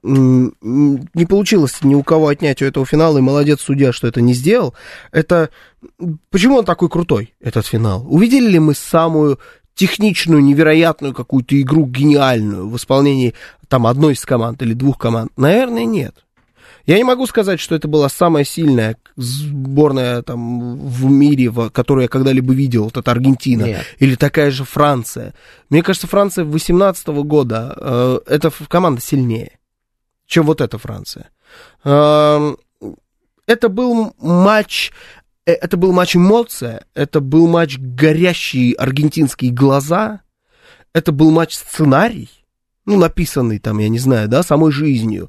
не получилось ни у кого отнять у этого финала, и молодец судья, что это не сделал, это почему он такой крутой, этот финал? Увидели ли мы самую техничную, невероятную какую-то игру, гениальную, в исполнении там одной из команд или двух команд? Наверное, нет. Я не могу сказать, что это была самая сильная сборная там в мире, которую я когда-либо видел, вот это Аргентина, нет. Или такая же Франция. Мне кажется, Франция 2018 года, эта команда сильнее, чем вот эта Франция. Это был матч... Это был матч эмоция, это был матч горящие аргентинские глаза, это был матч сценарий, написанный там, я не знаю, да, самой жизнью.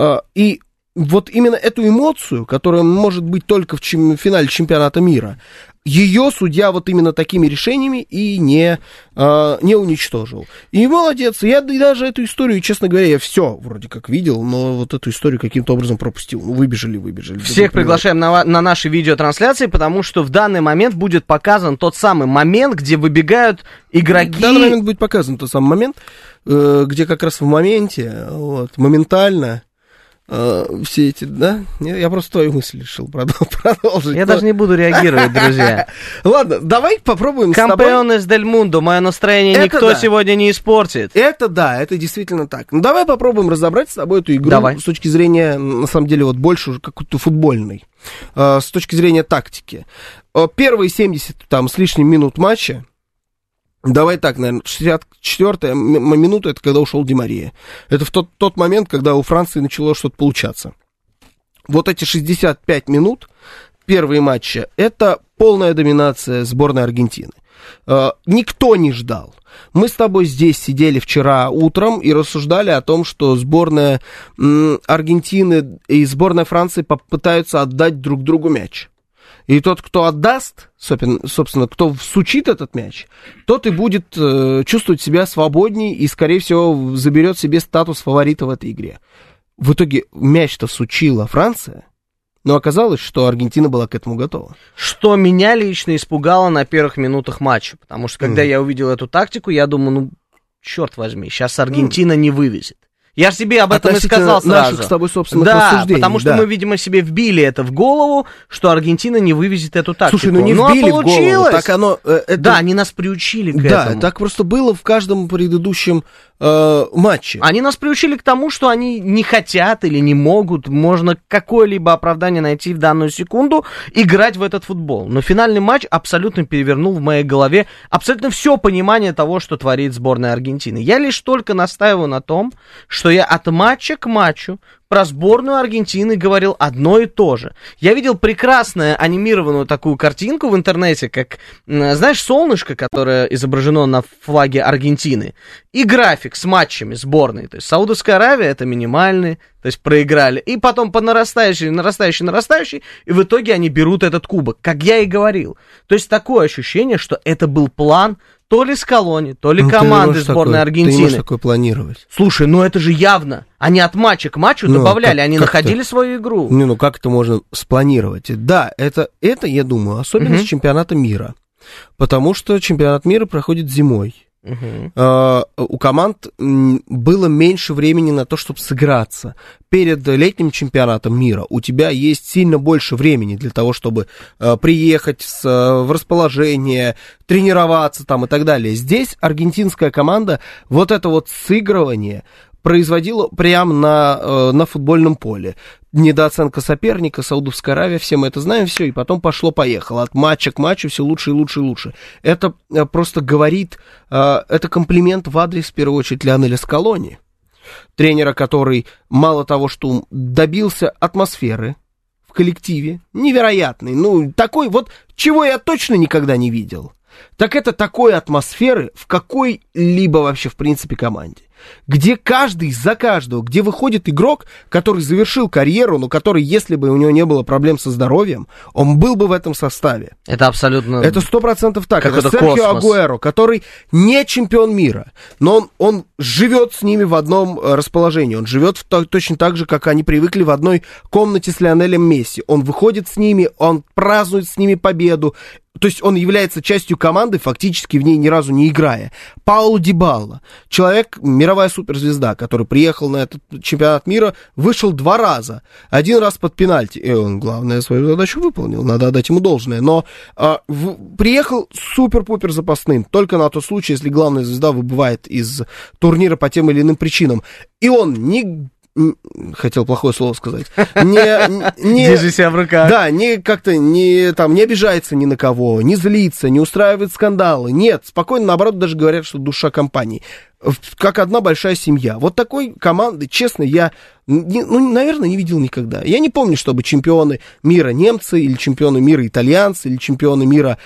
И вот именно эту эмоцию, которая может быть только в финале чемпионата мира, ее судья вот именно такими решениями и не уничтожил. И молодец. Я даже эту историю, честно говоря, я все вроде как видел, но вот эту историю каким-то образом пропустил. Выбежали. Всех приглашаем на наши видеотрансляции, потому что в данный момент будет показан тот самый момент, где выбегают игроки. В данный момент будет показан тот самый момент, где как раз в моменте, моментально... все эти, да? Я просто твою мысль решил продолжить. Я даже не буду реагировать, друзья. Ладно, давай попробуем Кампеонес дель Мундо, мое настроение никто сегодня не испортит. Это да, это действительно так. Давай попробуем разобрать с тобой эту игру с точки зрения, на самом деле, вот больше уже какой-то футбольной. С точки зрения тактики. Первые 70 там с лишним минут матча, давай так, наверное, 64-я минута, это когда ушел Ди Мария. Это в тот момент, когда у Франции начало что-то получаться. Вот эти 65 минут, первые матчи, это полная доминация сборной Аргентины. Никто не ждал. Мы с тобой здесь сидели вчера утром и рассуждали о том, что сборная Аргентины и сборная Франции попытаются отдать друг другу мяч. И тот, кто отдаст, собственно, кто всучит этот мяч, тот и будет чувствовать себя свободней и, скорее всего, заберет себе статус фаворита в этой игре. В итоге мяч-то всучила Франция, но оказалось, что Аргентина была к этому готова. Что меня лично испугало на первых минутах матча, потому что, когда я увидел эту тактику, я думаю, черт возьми, сейчас Аргентина не вывезет. Я же тебе об этом и сказал сразу. Наших с тобой собственных рассуждений. Потому что мы, видимо, себе вбили это в голову, что Аргентина не вывезет эту тактику. Слушай, не вбили в голову. Так оно, Да, они нас приучили к этому. Да, так просто было в каждом предыдущем матче. Они нас приучили к тому, что они не хотят или не могут, можно какое-либо оправдание найти в данную секунду, играть в этот футбол. Но финальный матч абсолютно перевернул в моей голове абсолютно все понимание того, что творит сборная Аргентины. Я лишь только настаиваю на том, что я от матча к матчу про сборную Аргентины говорил одно и то же. Я видел прекрасную анимированную такую картинку в интернете, как, знаешь, солнышко, которое изображено на флаге Аргентины, и график с матчами сборной. То есть Саудовская Аравия — это минимальный, то есть проиграли. И потом по нарастающей, и в итоге они берут этот кубок, как я и говорил. То есть такое ощущение, что это был план то ли Скалони, то ли команды сборной Аргентины. Ты не можешь такое планировать. Слушай, это же явно. Они от матча к матчу добавляли, они находили свою игру. Как это можно спланировать? Да, это я думаю, особенность чемпионата мира. Потому что чемпионат мира проходит зимой. У команд было меньше времени на то, чтобы сыграться. Перед летним чемпионатом мира у тебя есть сильно больше времени для того, чтобы приехать в расположение, тренироваться там и так далее. Здесь аргентинская команда, вот это вот сыгрывание производила прямо на футбольном поле. Недооценка соперника, Саудовская Аравия, все мы это знаем, все, и потом пошло-поехало. От матча к матчу все лучше и лучше и лучше. Это просто говорит, это комплимент в адрес, в первую очередь, Лионеля Скалони, тренера, который мало того, что добился атмосферы в коллективе, невероятный, ну, такой вот, чего я точно никогда не видел, так это такой атмосферы в какой-либо вообще, в принципе, команде. Где каждый за каждого, где выходит игрок, который завершил карьеру, но который, если бы у него не было проблем со здоровьем, он был бы в этом составе. Это абсолютно... Это 100% так. Это Серхио Агуэро, который не чемпион мира, но он живет с ними в одном расположении. Он живет точно так же, как они привыкли в одной комнате с Лионелем Месси. Он выходит с ними, он празднует с ними победу. То есть он является частью команды, фактически в ней ни разу не играя. Пауло Дибалла, человек, мировая суперзвезда, который приехал на этот чемпионат мира, вышел 2 раза. 1 раз под пенальти, и он, главное, свою задачу выполнил, надо отдать ему должное. Но приехал супер-пупер запасным, только на тот случай, если главная звезда выбывает из турнира по тем или иным причинам. И он хотел плохое слово сказать. Держи себя в руках. Да, как-то не обижается ни на кого, не злится, не устраивает скандалы. Нет, спокойно, наоборот, даже говорят, что душа компании. Как одна большая семья. Вот такой команды, честно, я, наверное, не видел никогда. Я не помню, чтобы чемпионы мира немцы, или чемпионы мира итальянцы, или чемпионы мира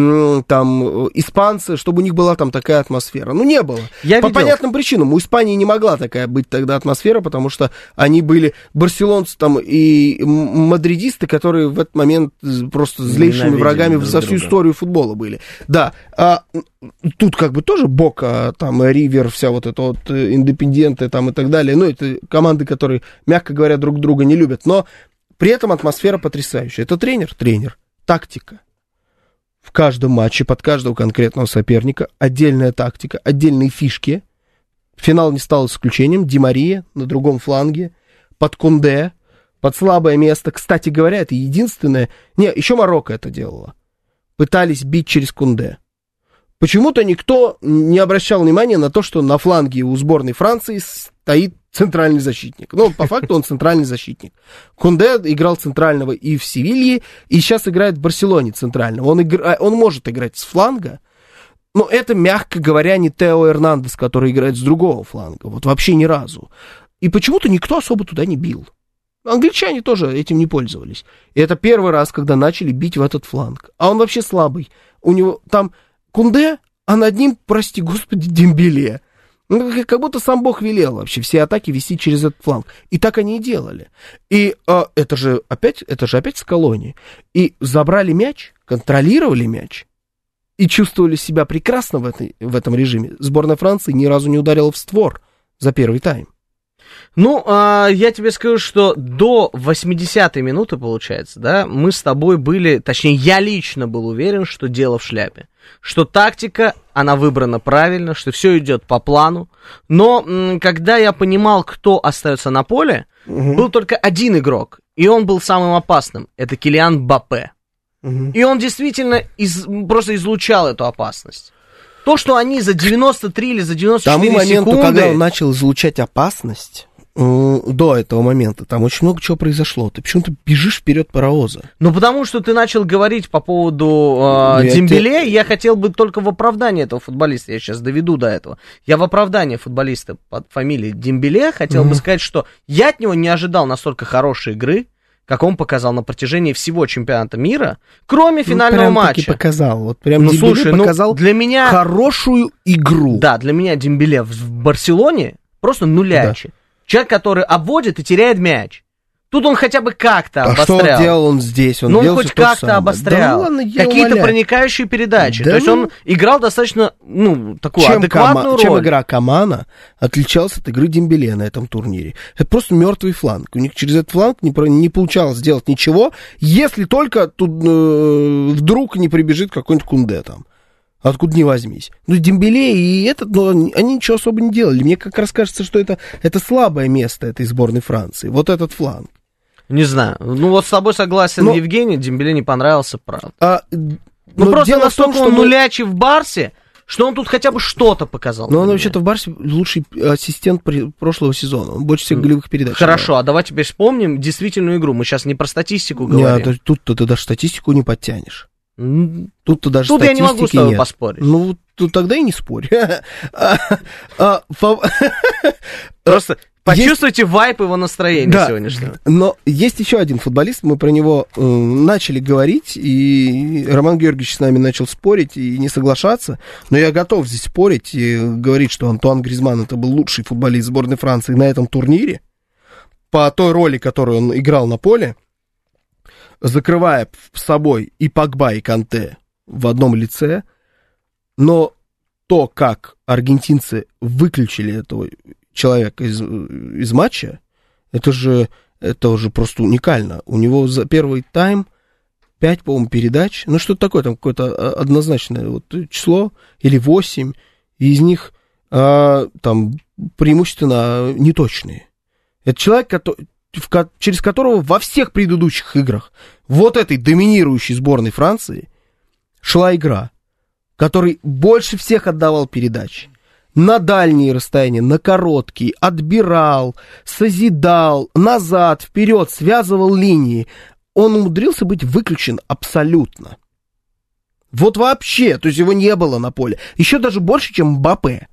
там испанцы, чтобы у них была там такая атмосфера. Ну, не было. По понятным причинам. У Испании не могла такая быть тогда атмосфера, потому что они были барселонцы там и мадридисты, которые в этот момент просто злейшими врагами за всю историю футбола были. Да. Тут как бы тоже Бока, там, Ривер, вся вот эта вот Индепенденты там и так далее. Ну, это команды, которые, мягко говоря, друг друга не любят. Но при этом атмосфера потрясающая. Это тренер. Тактика. В каждом матче под каждого конкретного соперника отдельная тактика, отдельные фишки. Финал не стал исключением. Ди Мария на другом фланге, под Кунде, под слабое место. Кстати говоря, это единственное... Не, еще Марокко это делало. Пытались бить через Кунде. Почему-то никто не обращал внимания на то, что на фланге у сборной Франции стоит центральный защитник. Ну, по факту он центральный защитник. Кунде играл центрального и в Севилье, и сейчас играет в Барселоне центрального. Он может играть с фланга, но это, мягко говоря, не Тео Эрнандес, который играет с другого фланга. Вот вообще ни разу. И почему-то никто особо туда не бил. Англичане тоже этим не пользовались. И это первый раз, когда начали бить в этот фланг. А он вообще слабый. У него там... Кунде, а над ним, прости господи, Дембеле. Ну, как будто сам Бог велел вообще все атаки вести через этот фланг. И так они и делали. И это же опять Скалони. И забрали мяч, контролировали мяч и чувствовали себя прекрасно в этом режиме. Сборная Франции ни разу не ударила в створ за первый тайм. Ну, я тебе скажу, что до 80-й минуты, получается, да, мы с тобой были, точнее, я лично был уверен, что дело в шляпе. Что тактика, она выбрана правильно, что все идет по плану. Но когда я понимал, кто остается на поле, был только один игрок, и он был самым опасным. Это Килиан Мбаппе. И он действительно просто излучал эту опасность. То, что они за 93 или за 94 секунды... К тому моменту, секунды... когда он начал излучать опасность, до этого момента, там очень много чего произошло. Ты почему-то бежишь вперед паровоза. Ну, потому что ты начал говорить по поводу Дембеле, я хотел бы только в оправдании этого футболиста, я сейчас доведу до этого. Я в оправдании футболиста под фамилией Дембеле хотел бы сказать, что я от него не ожидал настолько хорошей игры, как он показал на протяжении всего чемпионата мира, кроме финального матча. Прям показал. Вот прям Дембеле показал для меня хорошую игру. Да, для меня Дембеле в Барселоне просто нулячий. Да. Человек, который обводит и теряет мяч. Тут он хотя бы как-то обострял. А что делал он здесь? Он хоть как-то обострял. Да, ладно, какие-то проникающие передачи. Да, то есть он играл достаточно, такую адекватную роль. Чем игра Комана отличалась от игры Дембеле на этом турнире? Это просто мертвый фланг. У них через этот фланг не получалось сделать ничего, если только тут вдруг не прибежит какой-нибудь Кунде там. Откуда ни возьмись. Ну, Дембеле и они ничего особо не делали. Мне как раз кажется, что это слабое место этой сборной Франции. Вот этот фланг. Не знаю. Вот с тобой согласен, Евгений. Дембеле не понравился, правда. Просто настолько он нулячий в Барсе, Что он тут хотя бы что-то показал. Но он вообще-то в Барсе лучший ассистент прошлого сезона. Он больше всех голевых передач. Хорошо, а давай теперь вспомним действительную игру. Мы сейчас не про статистику говорим. Нет, тут-то ты даже статистику не подтянешь. Тут-то даже тут статистики я не могу с тобой нет. поспорить. Ну, тут тогда и не спорь. Просто почувствуйте вайп его настроения Да, сегодняшнего. но есть еще один футболист, мы про него начали говорить, и Роман Георгиевич с нами начал спорить и не соглашаться, но я готов здесь спорить и говорить, что Антуан Гризман это был лучший футболист сборной Франции на этом турнире, по той роли, которую он играл на поле, закрывая с собой и Погба, и Канте в одном лице, но то, как аргентинцы выключили этого человека из матча, это же просто уникально. У него за первый тайм 5, по-моему, передач, ну что-то такое, там какое-то однозначное вот число, или 8, и из них там преимущественно неточные. Это человек, через которого во всех предыдущих играх вот этой доминирующей сборной Франции шла игра, который больше всех отдавал передачи. На дальние расстояния, на короткие, отбирал, созидал, назад, вперед, связывал линии. Он умудрился быть выключен абсолютно. Вот вообще, то есть его не было на поле. Еще даже больше, чем Мбаппе.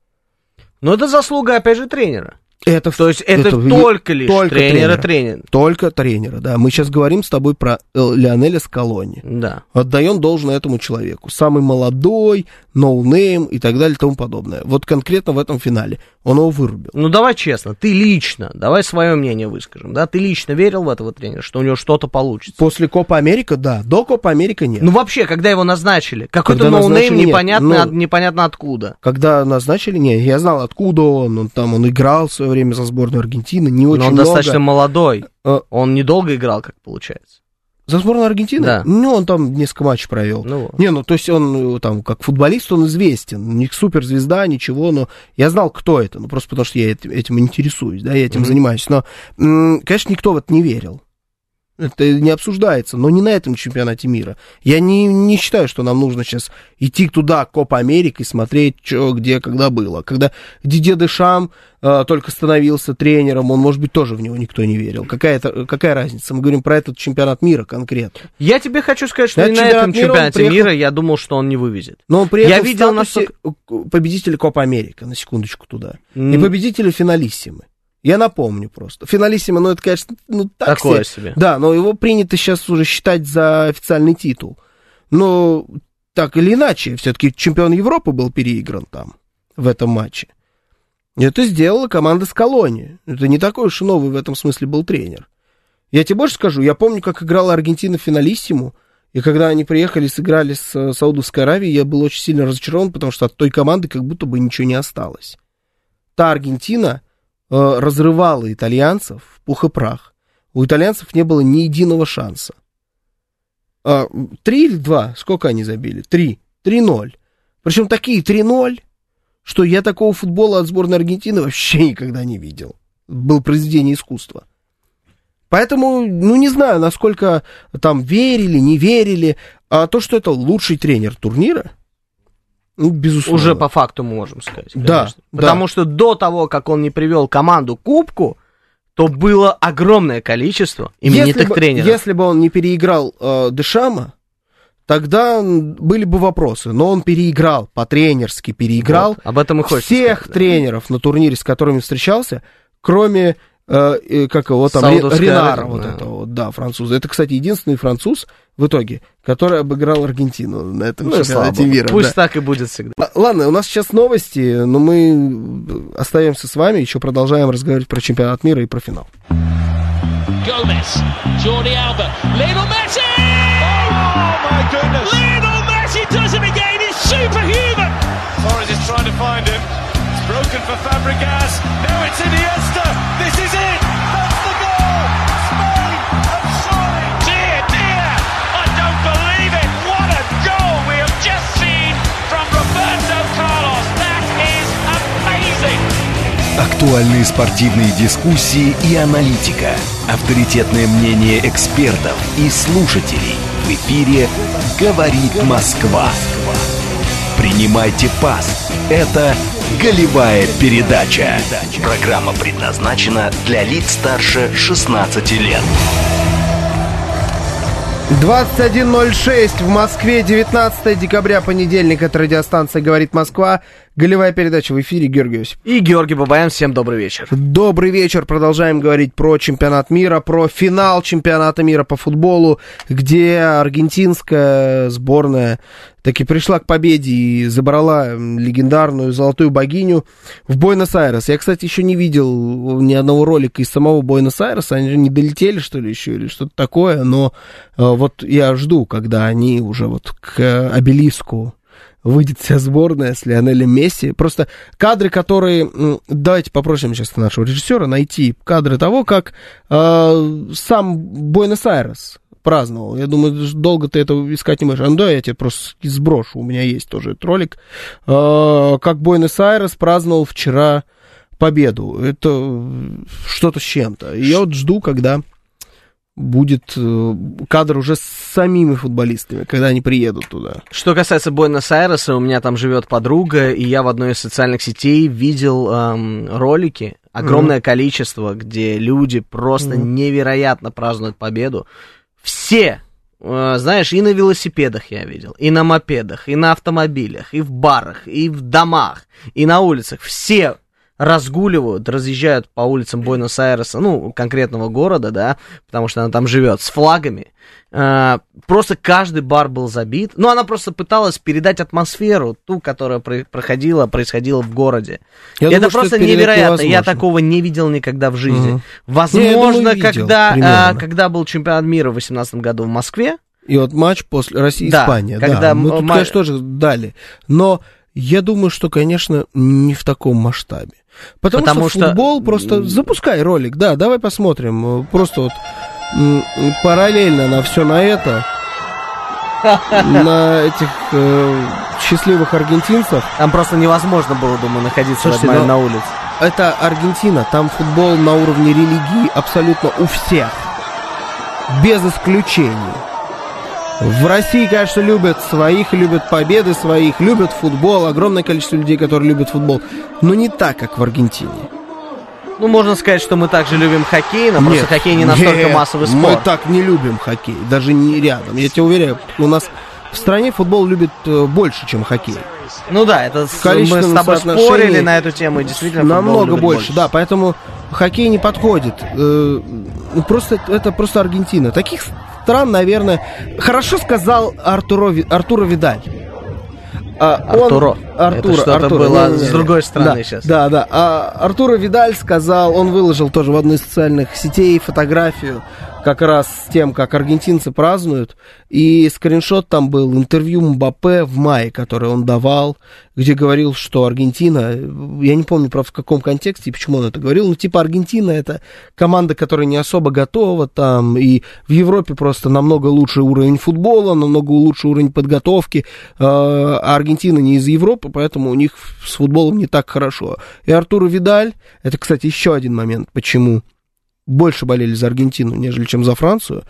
Но это заслуга, опять же, тренера. То есть это только лишь тренера. Только тренера, да. Мы сейчас говорим с тобой про Лионеля Скалони. Да. Отдаем должное этому человеку. Самый молодой, ноунейм и так далее и тому подобное. Вот конкретно в этом финале он его вырубил. Ну, давай честно, ты лично, давай свое мнение выскажем, да? Ты лично верил в этого тренера, что у него что-то получится? После Копа Америка, да. До Копа Америка нет. Ну, вообще, когда его назначили, какой-то ноунейм непонятно откуда. Когда назначили, нет, я знал, откуда он играл в свое время за сборную Аргентины, не очень много. Но он достаточно молодой, он недолго играл, как получается. За сборную Аргентины? Да. Ну, он там несколько матчей провел. То есть он там, как футболист, он известен. Не суперзвезда, ничего, но я знал, кто это. Ну, просто потому что я этим интересуюсь, да, я этим занимаюсь. Но, конечно, никто в это не верил. Это не обсуждается, но не на этом чемпионате мира. Я не считаю, что нам нужно сейчас идти туда, к Копа Америка, и смотреть, что, где, когда было. Когда Дидье Дешам только становился тренером, он, может быть, тоже в него никто не верил. Какая разница? Мы говорим про этот чемпионат мира конкретно. Я тебе хочу сказать, что и на этом чемпионате мира я думал, что он не вывезет. Но он приехал в статусе победителя Копа Америка, на секундочку туда. И победителя финалиссимы. Я напомню просто. Финалиссимо, это, конечно, так такое себе. Да, но его принято сейчас уже считать за официальный титул. Но так или иначе, все-таки чемпион Европы был переигран там, в этом матче. И это сделала команда Скалони. Это не такой уж и новый в этом смысле был тренер. Я тебе больше скажу, я помню, как играла Аргентина в финалиссиму, и когда они приехали, сыграли с Саудовской Аравией, я был очень сильно разочарован, потому что от той команды как будто бы ничего не осталось. Та Аргентина разрывала итальянцев в пух и прах. У итальянцев не было ни единого шанса. 3 или 2? Сколько они забили? 3. 3-0. Причем такие 3-0, что я такого футбола от сборной Аргентины вообще никогда не видел. Был произведение искусства. Поэтому, не знаю, насколько там верили, не верили. А то, что это лучший тренер турнира, безусловно. Уже по факту мы можем сказать. Да. Потому что до того, как он не привел команду к кубку, то было огромное количество именитых тренеров. Если бы он не переиграл Дешама, тогда были бы вопросы. Но он переиграл, по-тренерски переиграл. Вот, об этом и хочется всех сказать, тренеров на турнире, с которыми встречался, кроме как его там, Ренара, вот этого, да, француза. Это, кстати, единственный француз в итоге, который обыграл Аргентину на этом чемпионате мира. Пусть так и будет всегда. Ладно, у нас сейчас новости, но мы остаемся с вами, еще продолжаем разговаривать про чемпионат мира и про финал. Gomez, Jordi Alba, Lionel Messi! Oh my goodness! Lionel Messi does it again, he's superhuman! Torres is trying to find him. It's broken for Fabregas. Now it's Iniesta. This is it. That's the goal. Spain have surely. Dear, dear, I don't believe it. What a goal we have just seen from Roberto Carlos. That is amazing. Актуальные спортивные дискуссии и аналитика. Авторитетное мнение экспертов и слушателей. В эфире «Говорит Москва». Принимайте пас. Это «Голевая передача». Программа предназначена для лиц старше 16 лет. 21:06 в Москве, 19 декабря, понедельник. Это радиостанция «Говорит Москва». Голевая передача в эфире. Георгий Осипов. И Георгий Бабаян. Всем добрый вечер. Добрый вечер. Продолжаем говорить про чемпионат мира, про финал чемпионата мира по футболу, где аргентинская сборная таки пришла к победе и забрала легендарную золотую богиню в Буэнос-Айрес. Я, кстати, еще не видел ни одного ролика из самого Буэнос-Айреса. Они же не долетели, что ли, еще, или что-то такое. Но вот я жду, когда они уже вот к обелиску выйдет вся сборная с Лионелем Месси. Просто кадры, которые... Давайте попросим сейчас нашего режиссера найти кадры того, как сам Буэнос-Айрес праздновал. Я думаю, долго ты этого искать не можешь. Да, я тебе просто сброшу. У меня есть тоже этот ролик. Как Буэнос-Айрес праздновал вчера победу. Это что-то с чем-то. И я вот жду, когда будет кадр уже с самими футболистами, когда они приедут туда. Что касается Буэнос-Айреса, у меня там живет подруга, и я в одной из социальных сетей видел ролики, огромное количество, где люди просто невероятно празднуют победу. Все, знаешь, и на велосипедах я видел, и на мопедах, и на автомобилях, и в барах, и в домах, и на улицах. Все разгуливают, разъезжают по улицам Буэнос-Айреса, ну, конкретного города, да, потому что она там живет, с флагами. Просто каждый бар был забит. Ну, она просто пыталась передать атмосферу, ту, которая происходила в городе. Это просто невероятно. Я такого не видел никогда в жизни. Возможно, когда был чемпионат мира в 2018 году в Москве. И вот матч после России-Испания. Да, да, мы тут, конечно, тоже дали. Но я думаю, что, конечно, не в таком масштабе. Потому что футбол просто... Запускай ролик, да, давай посмотрим. Просто вот параллельно на все на это, на этих счастливых аргентинцев. Там просто невозможно было, думаю, находиться на улице. Это Аргентина, там футбол на уровне религии абсолютно у всех, без исключений. В России, конечно, любят своих, любят победы своих, любят футбол. Огромное количество людей, которые любят футбол. Но не так, как в Аргентине. Ну, можно сказать, что мы также любим хоккей, но просто хоккей не настолько массовый спорт. Мы так не любим хоккей, даже не рядом. Я тебе уверяю, у нас в стране футбол любит больше, чем хоккей. Ну да, это мы с тобой спорили на эту тему, и действительно намного больше, да, поэтому хоккей не подходит. Это просто Аргентина. Таких стран, наверное, хорошо сказал Артуро Видаль. Артуро. Это что-то было с другой стороны сейчас. Да. Артуро Видаль сказал, он выложил тоже в одной из социальных сетей фотографию как раз с тем, как аргентинцы празднуют. И скриншот там был интервью Мбаппе в мае, которое он давал, где говорил, что Аргентина, я не помню, правда, в каком контексте и почему он это говорил, но типа Аргентина это команда, которая не особо готова там, и в Европе просто намного лучший уровень футбола, намного лучший уровень подготовки, а Аргентина не из Европы, поэтому у них с футболом не так хорошо. И Артуро Видаль, это, кстати, еще один момент, почему больше болели за Аргентину, нежели чем за Францию,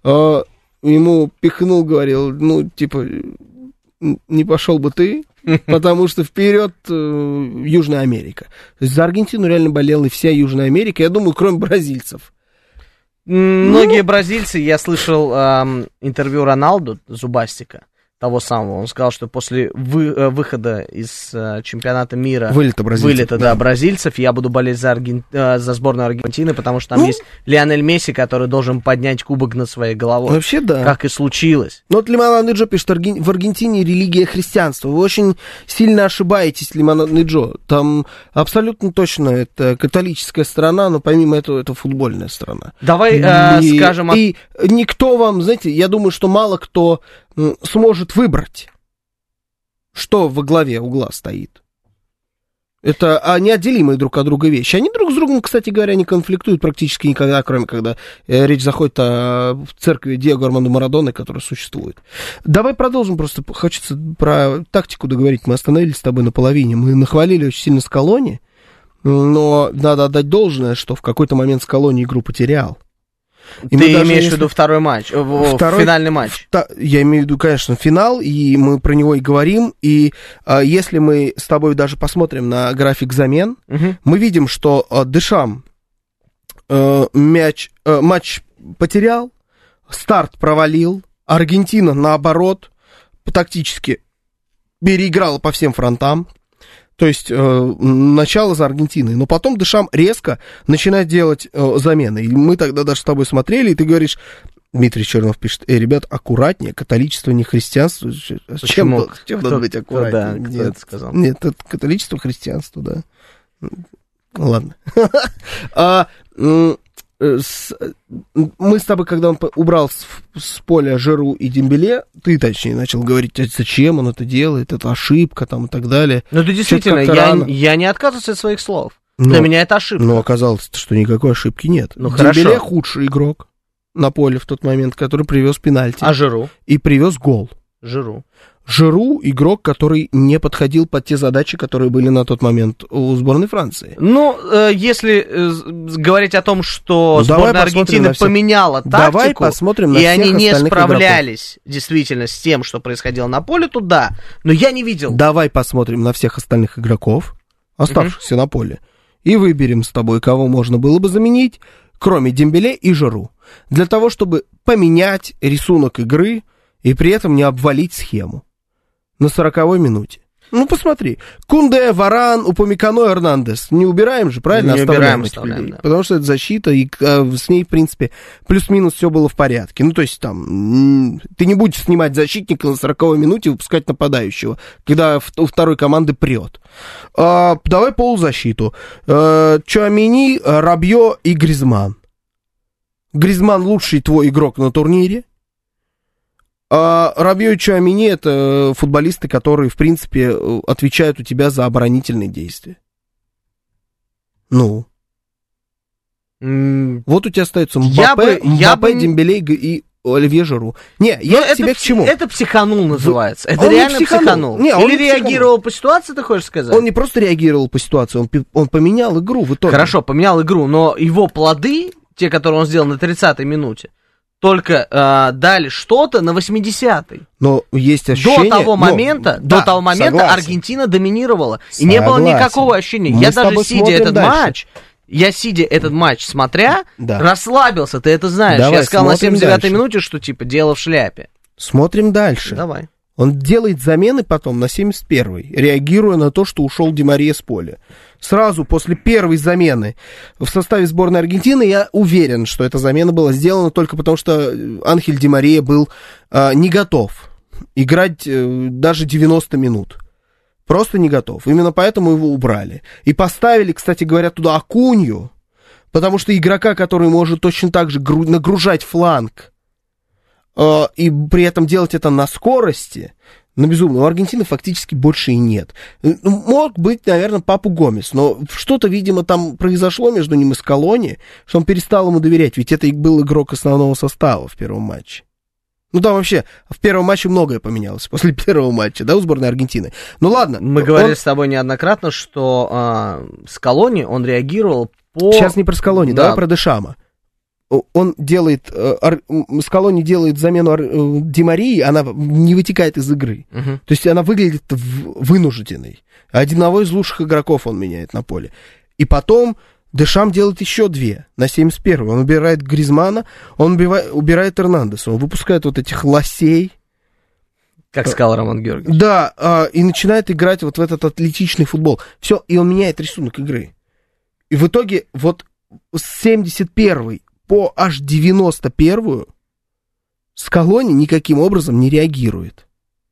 ему пихнул, говорил, ну, типа, не пошел бы ты, потому что вперед Южная Америка. То есть за Аргентину реально болела и вся Южная Америка, я думаю, кроме бразильцев. Многие бразильцы, я слышал интервью Роналду, Зубастика, того самого, он сказал, что после выхода из чемпионата мира, вылета бразильцев, я буду болеть за сборную Аргентины, потому что там есть Лионель Месси, который должен поднять кубок над своей головой. Вообще да. Как и случилось. Ну вот Лимонад Ниджо пишет, в Аргентине религия христианства. Вы очень сильно ошибаетесь, Лимонад Ниджо. Там абсолютно точно это католическая страна, но помимо этого это футбольная страна. Давай скажем... И никто вам, знаете, я думаю, что мало кто сможет выбрать, что во главе угла стоит. Это неотделимые друг от друга вещи. Они друг с другом, кстати говоря, не конфликтуют практически никогда, кроме когда речь заходит о церкви Диего Армандо Марадоны, которая существует. Давай продолжим, просто хочется про тактику договорить. Мы остановились с тобой на половине. Мы нахвалили очень сильно Скалони, но надо отдать должное, что в какой-то момент Скалони игру потерял. Ты имеешь в виду второй матч, финальный матч? Я имею в виду, конечно, финал, и мы про него и говорим. И если мы с тобой даже посмотрим на график замен, мы видим, что Дешам матч потерял, старт провалил, Аргентина, наоборот, тактически переиграла по всем фронтам. То есть начало за Аргентиной. Но потом Дешам резко начинает делать замены. И мы тогда даже с тобой смотрели, и ты говоришь, Дмитрий Чернов пишет, ребят, аккуратнее, католичество не христианство. Чем должно быть аккуратнее? Кто это сказал? Нет, это католичество, христианство, да. Ладно. Мы с тобой, когда он убрал с поля Жиру и Дембеле, ты, точнее, начал говорить, зачем он это делает, это ошибка там и так далее. Ну, это действительно, я не отказываюсь от своих слов. Для меня это ошибка. Но оказалось, что никакой ошибки нет. Ну, Дембеле худший игрок на поле в тот момент, который привез пенальти. А Жиру? И привез гол. Жиру игрок, который не подходил под те задачи, которые были на тот момент у сборной Франции. Ну, если говорить о том, что сборная Аргентины поменяла тактику, давай посмотрим на и они не игроков. справлялись действительно с тем, что происходило на поле, то да, но я не видел. Давай посмотрим на всех остальных игроков, оставшихся на поле, и выберем с тобой, кого можно было бы заменить, кроме Дембеле и Жиру, для того, чтобы поменять рисунок игры и при этом не обвалить схему. На 40-й минуте. Ну, посмотри. Кунде, Варан, Упамекано, Эрнандес. Не убираем же, правильно? Не оставляем, да. Потому что это защита, и с ней, в принципе, плюс-минус все было в порядке. Ну, то есть, там, ты не будешь снимать защитника на 40-й минуте и выпускать нападающего, когда у второй команды прет. Давай полузащиту. Чуамени, Рабье и Гризман. Гризман лучший твой игрок на турнире. Рабье и Чуамени — это футболисты, которые, в принципе, отвечают у тебя за оборонительные действия. Ну. Вот у тебя остается Мбаппе, Дембеле и Оливье Жиру. Не, я тебе к чему? Это психанул называется. Это реально психанул. Или реагировал по ситуации, ты хочешь сказать? Он не просто реагировал по ситуации, он поменял игру в итоге. Хорошо, поменял игру, но его плоды, те, которые он сделал на 30-й минуте, только дали что-то на 80-й. Но есть ощущение... До того момента согласен. Аргентина доминировала. Согласен. И не было никакого ощущения. Я даже сидя этот матч смотря, расслабился, ты это знаешь. Давай, я сказал на 79-й минуте, что типа дело в шляпе. Смотрим дальше. Давай. Он делает замены потом на 71-й, реагируя на то, что ушел Ди Мария с поля. Сразу после первой замены в составе сборной Аргентины я уверен, что эта замена была сделана только потому, что Анхель Ди Мария был не готов играть даже 90 минут. Просто не готов. Именно поэтому его убрали. И поставили, кстати говоря, туда Акунью, потому что игрока, который может точно так же нагружать фланг, и при этом делать это на скорости, на безумно. У Аргентины фактически больше и нет. Мог быть, наверное, Папу Гомес, но что-то, видимо, там произошло между ним и Скалони, что он перестал ему доверять, ведь это был игрок основного состава в первом матче. Ну, там вообще в первом матче многое поменялось после первого матча, да, у сборной Аргентины. Ну, ладно. Мы говорили с тобой неоднократно, что Скалони, он реагировал по... Сейчас не про Скалони, да. Давай про Дешама. Он делает, Скалони делает замену Ди Марии, она не вытекает из игры. То есть она выглядит вынужденной. Одного из лучших игроков он меняет на поле. И потом Дешам делает еще две на 71-й. Он убирает Гризмана, он убирает Эрнандеса. Он выпускает вот этих лосей. Как сказал Роман Георгиевич. Да, и начинает играть вот в этот атлетичный футбол. Все, и он меняет рисунок игры. И в итоге вот с 71-й по аж 91-ю Скалони никаким образом не реагирует.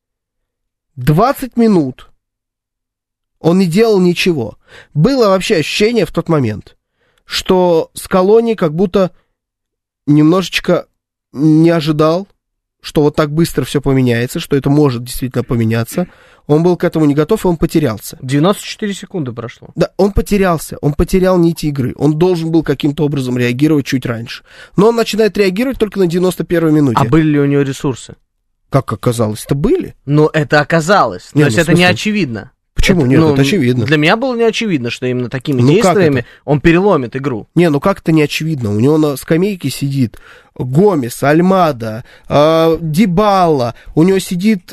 20 минут он не делал ничего. Было вообще ощущение в тот момент, что Скалони как будто немножечко не ожидал, что вот так быстро все поменяется, что это может действительно поменяться. Он был к этому не готов, и он потерялся. 94 секунды прошло. Да, он потерялся, он потерял нити игры. Он должен был каким-то образом реагировать чуть раньше. Но он начинает реагировать только на 91-й минуте. А были ли у него ресурсы? Как оказалось, это были. Ну, это оказалось. То есть это не очевидно. Почему нет? Это очевидно. Для меня было не очевидно, что именно такими Ну, действиями он переломит игру. Не, ну как это не очевидно? У него на скамейке сидит Гомес, Альмада, Дибалла, у него сидит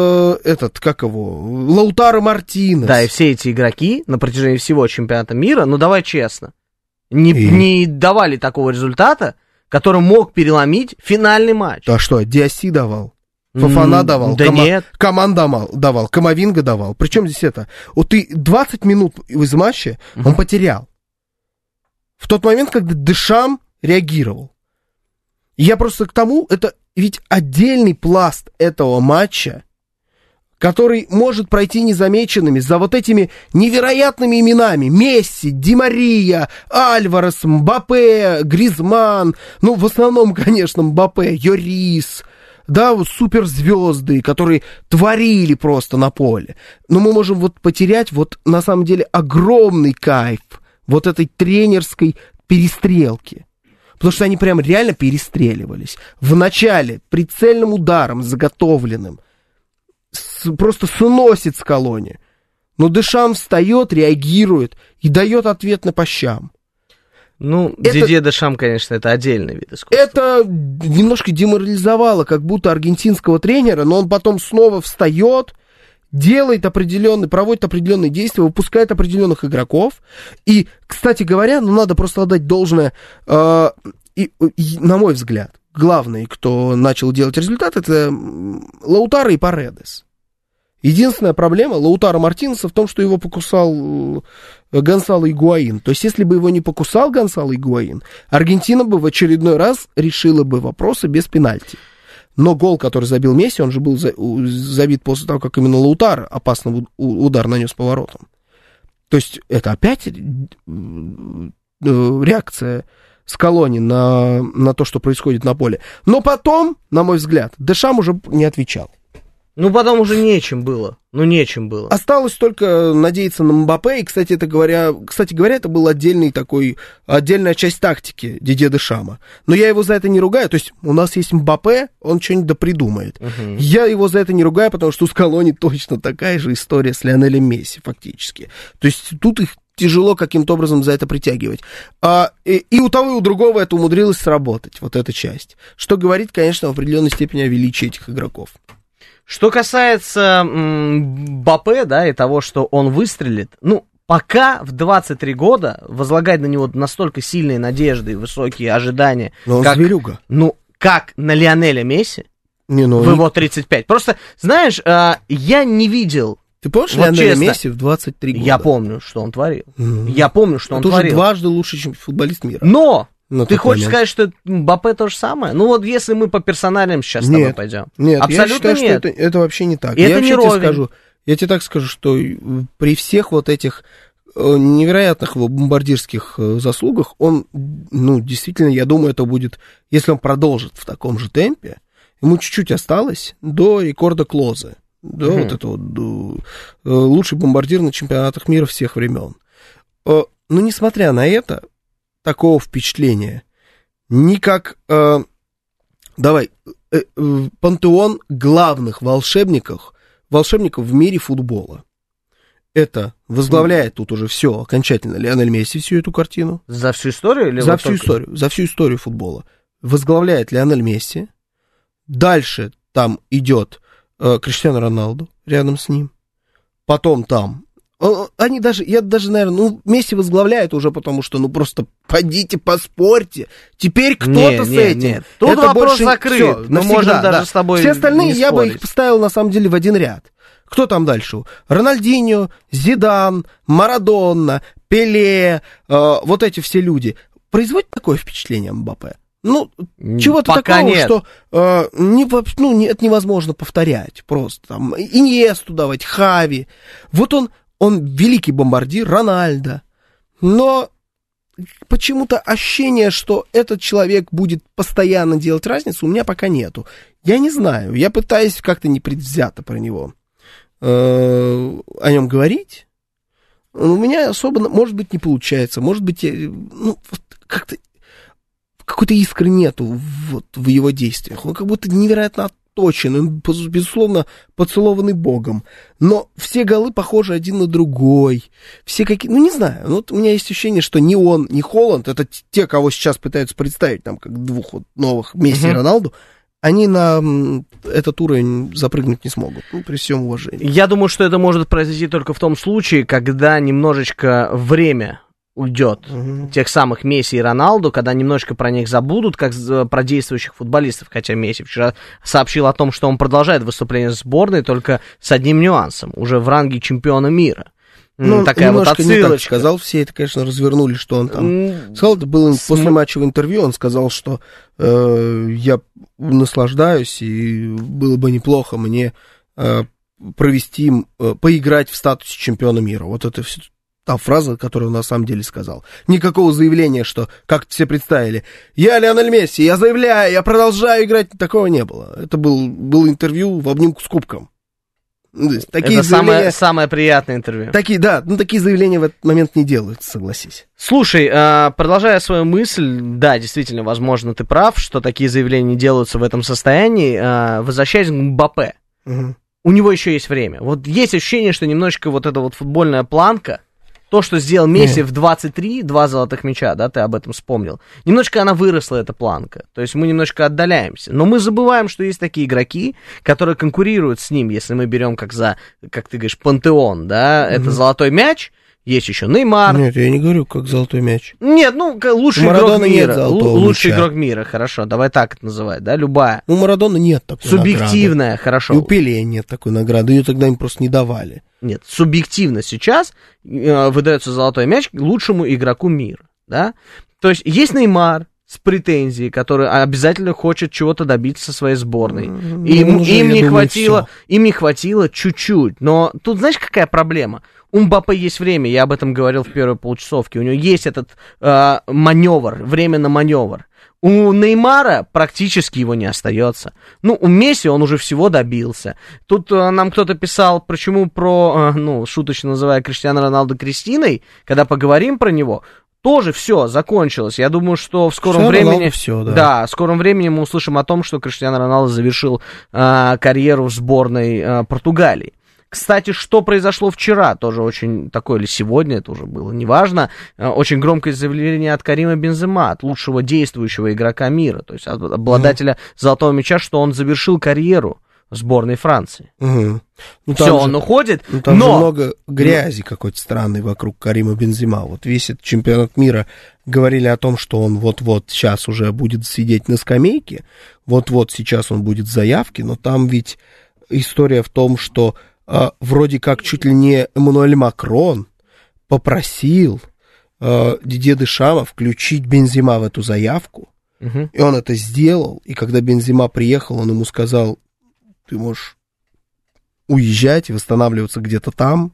Лаутаро Мартинес. Да, и все эти игроки на протяжении всего чемпионата мира, ну давай честно, не давали такого результата, который мог переломить финальный матч. А что, Диаси давал? Фофана давал? Да нет. Коман давал, Камавинга давал. Причем здесь это? Вот ты 20 минут из матча он потерял. В тот момент, когда Дешам реагировал. Я просто к тому, это ведь отдельный пласт этого матча, который может пройти незамеченными за вот этими невероятными именами. Месси, Ди Мария, Альварес, Мбаппе, Гризман. Ну, в основном, конечно, Мбаппе, Йорис. Да, вот суперзвезды, которые творили просто на поле. Но мы можем вот потерять вот на самом деле огромный кайф вот этой тренерской перестрелки. Потому что они прям реально перестреливались. В начале прицельным ударом, заготовленным, просто сносит с колонии. Но Дешам встает, реагирует и дает ответ на по щам. Ну, Дидье Дешам, конечно, это отдельный вид искусства. Это немножко деморализовало как будто аргентинского тренера, но он потом снова встает, проводит определенные действия, выпускает определенных игроков. И, кстати говоря, надо просто отдать должное, на мой взгляд, главный, кто начал делать результат, это Лаутаро и Паредес. Единственная проблема Лаутаро Мартинеса в том, что его покусал Гонсало Игуаин. То есть, если бы его не покусал Гонсало Игуаин, Аргентина бы в очередной раз решила бы вопросы без пенальти. Но гол, который забил Месси, он же был забит после того, как именно Лаутаро опасный удар нанес поворотом. То есть, это опять реакция Скалони на то, что происходит на поле. Но потом, на мой взгляд, Дешам уже не отвечал. Ну, потом уже нечем было. Осталось только надеяться на Мбаппе. И, кстати говоря, это был отдельная часть тактики Дидье Дешама. Но я его за это не ругаю. То есть у нас есть Мбаппе, он что-нибудь допридумает. Я его за это не ругаю, потому что у Скалони точно такая же история с Лионелем Месси, фактически. То есть тут их тяжело каким-то образом за это притягивать. И у того, и у другого это умудрилось сработать, вот эта часть. Что говорит, конечно, в определенной степени о величии этих игроков. Что касается Мбаппе, да, и того, что он выстрелит, пока в 23 года возлагать на него настолько сильные надежды и высокие ожидания, но он зверюга. Как на Лионеля Месси в его 35. Просто, знаешь, я не видел... Ты помнишь Лионеля Месси в 23 года? Я помню, что он творил. Я помню, что он творил. Это уже дважды лучший, чем футболист мира. Но! Ты хочешь сказать, что Мбаппе то же самое? Если мы по персональным сейчас с тобой пойдем. Нет, абсолютно я считаю, нет. Что это вообще не так. Это не ровень. Я тебе так скажу, что при всех вот этих невероятных его бомбардирских заслугах, он, действительно, я думаю, это будет, если он продолжит в таком же темпе, ему чуть-чуть осталось до рекорда Клозе, до вот этого лучший бомбардир на чемпионатах мира всех времен. Но, несмотря на это, такого впечатления, пантеон главных волшебников в мире футбола. Это возглавляет тут уже все окончательно Лионель Месси, всю эту картину. За всю историю? Или за всю историю футбола. Возглавляет Лионель Месси. Дальше там идет Криштиану Роналду рядом с ним. Потом там наверное, Месси возглавляет уже, потому что, просто пойдите поспорьте. Теперь кто-то с этим. Нет. Тут это вопрос закрыт. Мы можем даже с тобой все остальные не я бы спорить. их поставил, на самом деле, в один ряд. Кто там дальше? Рональдиньо, Зидан, Марадонна, Пеле, вот эти все люди. Производит такое впечатление Мбаппе? Чего-то пока такого, нет. что это невозможно повторять. Просто там Иньесту давать, Хави. Вот он великий бомбардир, Рональдо. Но почему-то ощущение, что этот человек будет постоянно делать разницу, у меня пока нету. Я не знаю, я пытаюсь как-то непредвзято про него о нем говорить. У меня особо, может быть, не получается. Может быть, как-то какой-то искры нету в его действиях. Он как будто невероятно точен, он, безусловно, поцелованный Богом. Но все голы похожи один на другой. Все какие... Ну, не знаю. Вот у меня есть ощущение, что ни он, ни Холланд, это те, кого сейчас пытаются представить, там, как двух вот новых Месси и Роналду, они на этот уровень запрыгнуть не смогут, ну, при всем уважении. Я думаю, что это может произойти только в том случае, когда немножечко время уйдет тех самых Месси и Роналду, когда немножечко про них забудут, как про действующих футболистов, хотя Месси вчера сообщил о том, что он продолжает выступление в сборной, только с одним нюансом, уже в ранге чемпиона мира. Ну, такая вот отсылочка. Не так сказал, все это, конечно, развернули, что он там сказал, это было после матчевого интервью, он сказал, что я наслаждаюсь, и было бы неплохо мне поиграть в статусе чемпиона мира. Вот это все та фраза, которую он на самом деле сказал. Никакого заявления, что, как все представили, я Лионель Месси, я заявляю, я продолжаю играть, такого не было. Это было интервью в обнимку с кубком. Такие это самое приятное интервью. Такие заявления в этот момент не делаются, согласись. Слушай, продолжая свою мысль, да, действительно, возможно, ты прав, что такие заявления не делаются в этом состоянии. Возвращаясь к Мбаппе, у него еще есть время. Вот есть ощущение, что немножечко вот эта вот футбольная планка, то, что сделал Месси в 23, 2 золотых мяча, да, ты об этом вспомнил, немножко она выросла, эта планка. То есть мы немножко отдаляемся. Но мы забываем, что есть такие игроки, которые конкурируют с ним, если мы берем как ты говоришь, пантеон, да, это золотой мяч. Есть еще Неймар. Нет, я не говорю, как золотой мяч. Нет, ну, лучший игрок мира. Лучший игрок мира, хорошо, давай так это называть, да, любая. У Марадона нет такой субъективная, награды. хорошо. И у Пеле нет такой награды, ее тогда им просто не давали. Нет, субъективно сейчас выдается золотой мяч лучшему игроку мира, да. То есть Неймар с претензией, который обязательно хочет чего-то добиться со своей сборной. Им не хватило чуть-чуть. Но тут знаешь, какая проблема? У Мбаппе есть время, я об этом говорил в первой полчасовке, у него есть этот маневр, время на маневр. У Неймара практически его не остается. Ну, у Месси он уже всего добился. Тут нам кто-то писал, почему шуточно называя Криштиану Роналду Кристиной, когда поговорим про него, тоже все закончилось. Я думаю, что в скором времени... в скором времени мы услышим о том, что Криштиану Роналду завершил карьеру в сборной Португалии. Кстати, что произошло вчера, тоже очень такое, или сегодня, это уже было неважно, очень громкое заявление от Карима Бензема, от лучшего действующего игрока мира, то есть от обладателя золотого мяча, что он завершил карьеру в сборной Франции. Все, он уходит, там же много грязи какой-то странной вокруг Карима Бензема. Вот весь этот чемпионат мира говорили о том, что он вот-вот сейчас уже будет сидеть на скамейке, вот-вот сейчас он будет в заявке, но там ведь история в том, что вроде как чуть ли не Эммануэль Макрон попросил Дидье Дешама включить Бензема в эту заявку, и он это сделал, и когда Бензема приехал, он ему сказал, ты можешь уезжать и восстанавливаться где-то там,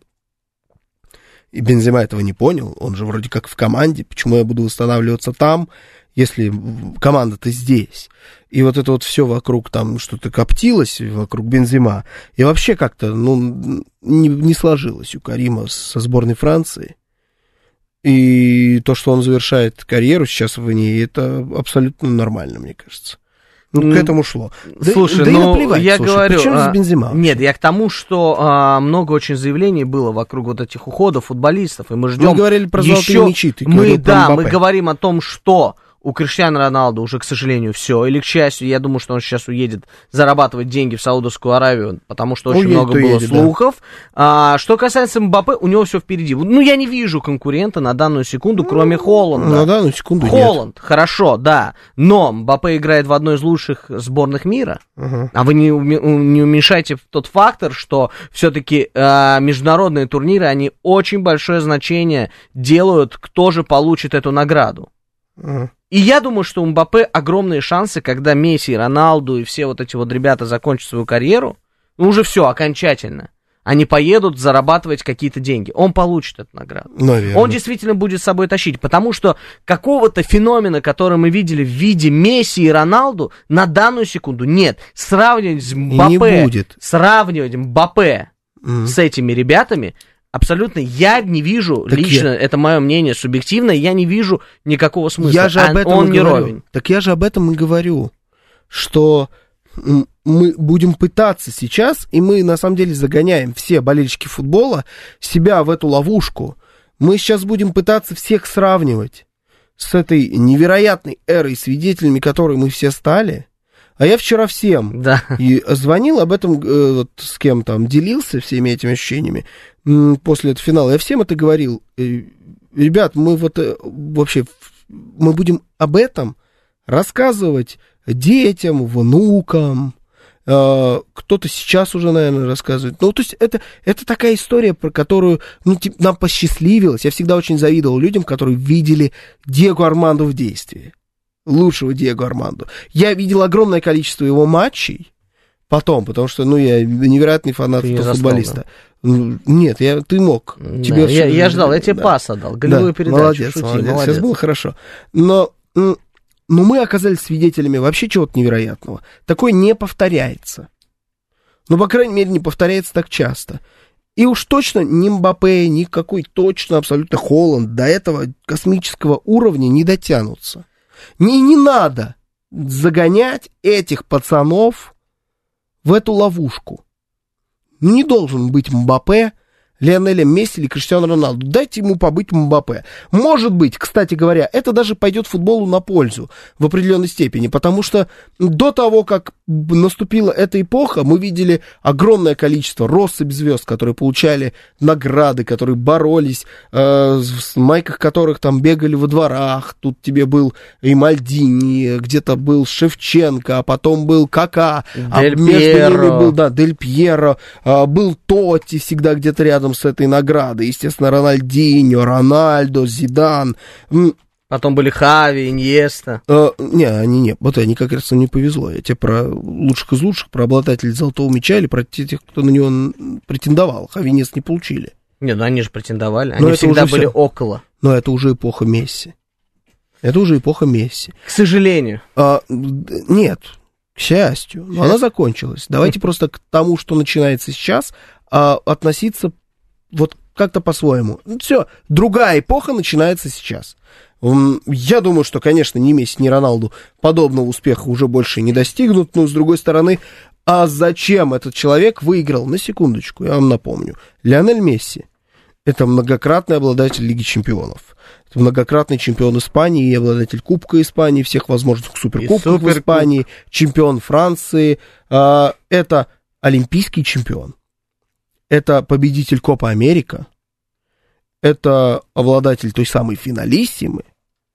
и Бензема этого не понял, он же вроде как в команде, почему я буду восстанавливаться там, если команда-то здесь. И вот это вот все вокруг там что-то коптилось, вокруг Бензема. И вообще как-то, не сложилось у Карима со сборной Франции. И то, что он завершает карьеру сейчас в ней, это абсолютно нормально, мне кажется. К этому шло. Слушай, я говорю... Причем с Бензема? Нет, я к тому, что много очень заявлений было вокруг вот этих уходов футболистов, и мы ждем... Мы говорили про золотые мячи, мы говорим о том, что... У Криштиану Роналду уже, к сожалению, все. Или, к счастью, я думаю, что он сейчас уедет зарабатывать деньги в Саудовскую Аравию, потому что очень много было слухов. Да. Что касается Мбаппе, у него все впереди. Я не вижу конкурента на данную секунду, кроме Холланда. На данную секунду Холланд, хорошо, да. Но Мбаппе играет в одной из лучших сборных мира. А вы не уменьшайте тот фактор, что все-таки международные турниры, они очень большое значение делают, кто же получит эту награду. И я думаю, что у Мбаппе огромные шансы, когда Месси, Роналду и все вот эти вот ребята закончат свою карьеру, уже все, окончательно. Они поедут зарабатывать какие-то деньги. Он получит эту награду. Наверное. Он действительно будет с собой тащить, потому что какого-то феномена, который мы видели в виде Месси и Роналду, на данную секунду нет. Сравнивать Мбаппе с этими ребятами... Абсолютно, я не вижу, это мое мнение субъективное, я не вижу никакого смысла. Он не ровень. Так я же об этом и говорю, что мы будем пытаться сейчас, и мы на самом деле загоняем все болельщики футбола себя в эту ловушку. Мы сейчас будем пытаться всех сравнивать с этой невероятной эрой, свидетелями которой мы все стали. А я вчера всем и звонил об этом, вот, с кем там делился всеми этими ощущениями после этого финала. Я всем это говорил. Ребят, мы вот вообще мы будем об этом рассказывать детям, внукам. Кто-то сейчас уже, наверное, рассказывает. Ну, то есть это такая история, про которую нам посчастливилось. Я всегда очень завидовал людям, которые видели Диего Армандо в действии. Лучшего Диего Армандо. Я видел огромное количество его матчей потом, потому что, я невероятный фанат этого футболиста. Нет, ты мог. Я ждал, я тебе пас отдал. Голевую передачу. Молодец. Сейчас было хорошо. Но мы оказались свидетелями вообще чего-то невероятного. Такое не повторяется. По крайней мере, не повторяется так часто. И уж точно ни Мбаппе, ни какой точно абсолютно Холланд до этого космического уровня не дотянутся. Не надо загонять этих пацанов в эту ловушку. Не должен быть Мбаппе, Лионеля Месси или Криштиану Роналду. Дайте ему побыть Мбаппе. Может быть, кстати говоря, это даже пойдет футболу на пользу в определенной степени, потому что до того, как наступила эта эпоха, мы видели огромное количество россыпь звезд, которые получали награды, которые боролись, в майках которых там бегали во дворах. Тут тебе был и Мальдини, где-то был Шевченко, а потом был Кака, Дель между Пьеро. ними был, Дель Пьеро, был Тотти всегда где-то рядом с этой наградой. Естественно, Рональдиньо, Рональдо, Зидан. Потом были Хави, Иньеста. Они вот они как раз не повезло. Я тебе про лучших из лучших, про обладателей золотого мяча или про тех, кто на него претендовал. Хави, Иньеста не получили. Они же претендовали. Они всегда были около. Но это уже эпоха Месси. К сожалению. Нет, к счастью. Но она закончилась. Давайте просто к тому, что начинается сейчас, относиться вот как-то по-своему. Все, другая эпоха начинается сейчас. Я думаю, что, конечно, ни Месси, ни Роналду подобного успеха уже больше не достигнут, но, с другой стороны, а зачем этот человек выиграл? На секундочку, я вам напомню. Лионель Месси — это многократный обладатель Лиги Чемпионов. Это многократный чемпион Испании и обладатель Кубка Испании, всех возможных суперкубков в Испании, чемпион Франции. Это олимпийский чемпион. Это победитель Копа Америка. Это обладатель той самой финалиссимы.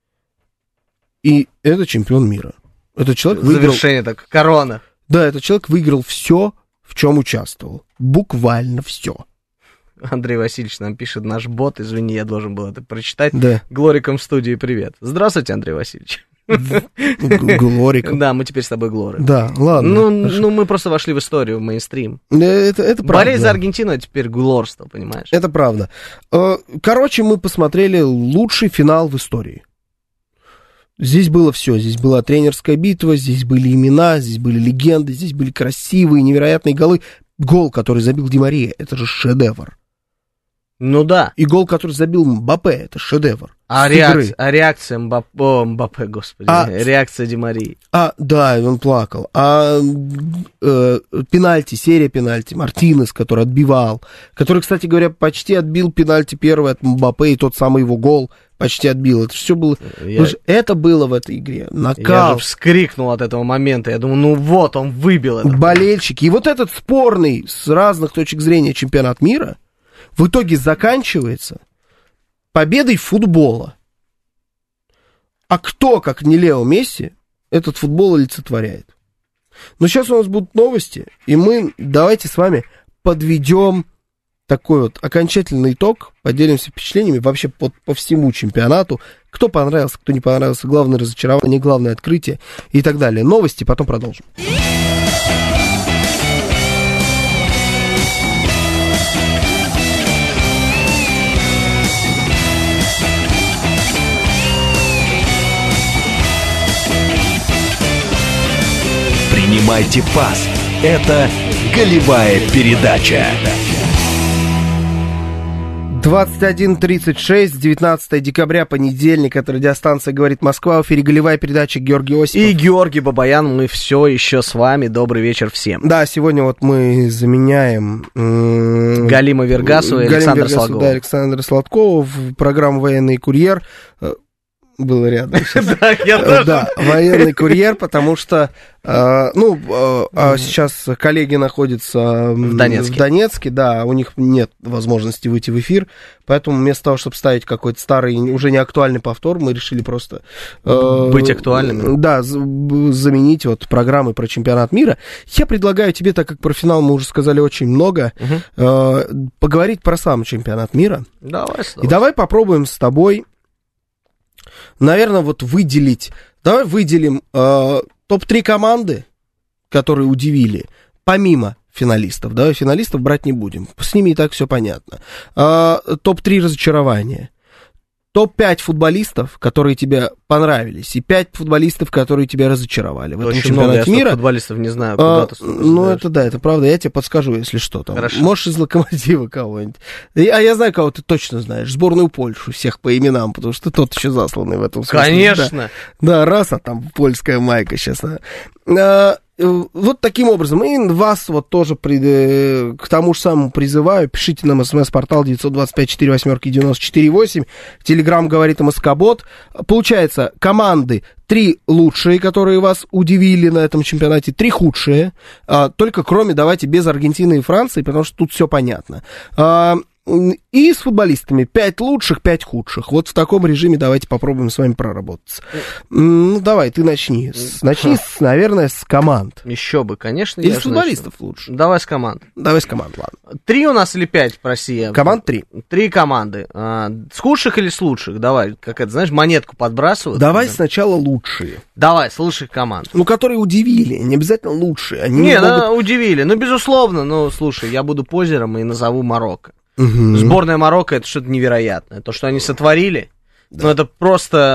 И это чемпион мира. Этот человек выиграл... Завершение так, корона. Да, этот человек выиграл все, в чем участвовал. Буквально все. Андрей Васильевич нам пишет, наш бот, извини, я должен был это прочитать. Да. Глориком в студии привет. Здравствуйте, Андрей Васильевич. Глориком. Да, мы теперь с тобой Глоры. Да, ладно. Ну, мы просто вошли в историю, в мейнстрим. Это правда. Болеть за Аргентину, а теперь глорство, понимаешь? Это правда. Короче, мы посмотрели лучший финал в истории. Здесь было все. Здесь была тренерская битва, здесь были имена, здесь были легенды, здесь были красивые, невероятные голы. Гол, который забил Ди Мария, это же шедевр. Ну да. И гол, который забил Мбаппе, это шедевр. А реакция Мбаппе, господи, реакция Ди Марии. Да, он плакал. Пенальти, серия пенальти, Мартинес, который отбивал, который, кстати говоря, почти отбил пенальти первый от Мбаппе, и тот самый его гол почти отбил. Это все было... Это было в этой игре. Нокаут. Я же вскрикнул от этого момента. Я думаю, вот, он выбил это. Болельщики. И вот этот спорный с разных точек зрения чемпионат мира в итоге заканчивается победой футбола. А кто, как не Лео Месси, этот футбол олицетворяет? Но сейчас у нас будут новости, и мы давайте с вами подведем такой вот окончательный итог, поделимся впечатлениями вообще по всему чемпионату, кто понравился, кто не понравился, главное разочарование, главное открытие и так далее. Новости, потом продолжим. Принимайте пас. Это голевая передача. 21:36, 19 декабря, понедельник, это радиостанция «Говорит Москва», в эфире голевая передача Георгий Осипов. И Георгий Бабаян, мы все еще с вами, добрый вечер всем. Да, сегодня вот мы заменяем Галима Вергасова и Александра Сладкова. Да, Александра Сладкова в программу «Военный курьер». Было рядом. Да, я тоже. Да, военный курьер, потому что, сейчас коллеги находятся в Донецке, да, у них нет возможности выйти в эфир, поэтому вместо того, чтобы ставить какой-то старый, уже не актуальный повтор, мы решили просто... быть актуальными. Да, заменить вот программы про чемпионат мира. Я предлагаю тебе, так как про финал мы уже сказали очень много, поговорить про сам чемпионат мира. И давай попробуем с тобой... Наверное, вот давай выделим топ-3 команды, которые удивили, помимо финалистов. Давай финалистов брать не будем, с ними и так все понятно. Топ-3 разочарования. Топ-5 футболистов, которые тебе понравились, и 5 футболистов, которые тебя разочаровали в этом чемпионате мира. Я футболистов не знаю, куда ты это да, это правда, я тебе подскажу, если что. Там. Можешь из Локомотива кого-нибудь. А я знаю, кого ты точно знаешь. Сборную Польшу, всех по именам, потому что тот еще засланный в этом смысле. Конечно. Да, раз, а там польская майка сейчас. Вот таким образом, и вас вот тоже к тому же самому призываю, пишите нам смс-портал 925-48-94-8, телеграм говорит МСК-бот. Получается, команды 3 лучшие, которые вас удивили на этом чемпионате, 3 худшие, только кроме, давайте, без Аргентины и Франции, потому что тут все понятно. И с футболистами 5 лучших, 5 худших. Вот в таком режиме давайте попробуем с вами проработаться. Ну, давай, ты начни. Наверное, с команд. Еще бы, конечно. Или с футболистов лучше. Давай с команд. Давай с команд, ладно. 3 у нас или 5, проси? Команд 3. 3 команды. С худших или с лучших? Давай, как это, знаешь, монетку подбрасывают. Давай сначала лучшие. Давай, с лучших команд. Ну, которые удивили, не обязательно лучшие. Удивили. Ну, безусловно, слушай, я буду позером и назову Марокко. Сборная Марокко — это что-то невероятное. То, что они сотворили, ну, это просто...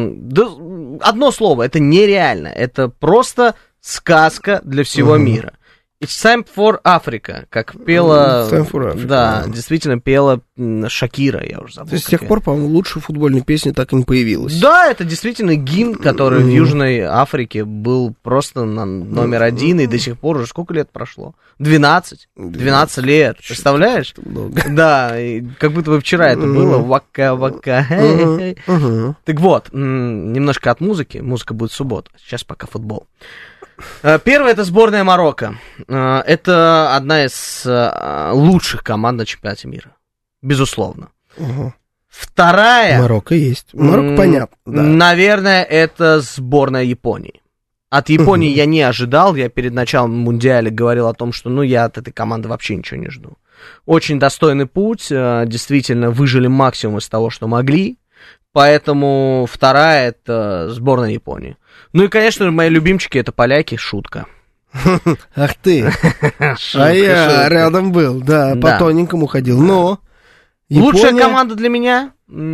одно слово, это нереально. Это просто сказка для всего мира. It's time for Africa, как пела... Time for Africa. Да, действительно пела Шакира, я уже забыл. То есть с тех пор, по-моему, лучшей футбольной песни так и не появилась. Да, это действительно гимн, который в Южной Африке был просто номер 1, и до сих пор уже сколько лет прошло? 12 лет, представляешь? Да, как будто бы вчера это было. Вака-вака. Так вот, немножко от музыки. Музыка будет в субботу. Сейчас пока футбол. Первое — это сборная Марокко. Это одна из лучших команд на чемпионате мира. Безусловно. Вторая... Марокко есть. Марокко понятно. Да. Наверное, это сборная Японии. От Японии я не ожидал. Я перед началом Мундиаля говорил о том, что я от этой команды вообще ничего не жду. Очень достойный путь. Действительно, выжили максимум из того, что могли. Поэтому вторая — это сборная Японии. Ну и, конечно, мои любимчики — это поляки, шутка. Ах ты! А я рядом был, да, по тоненькому ходил. Но лучшая команда для меня...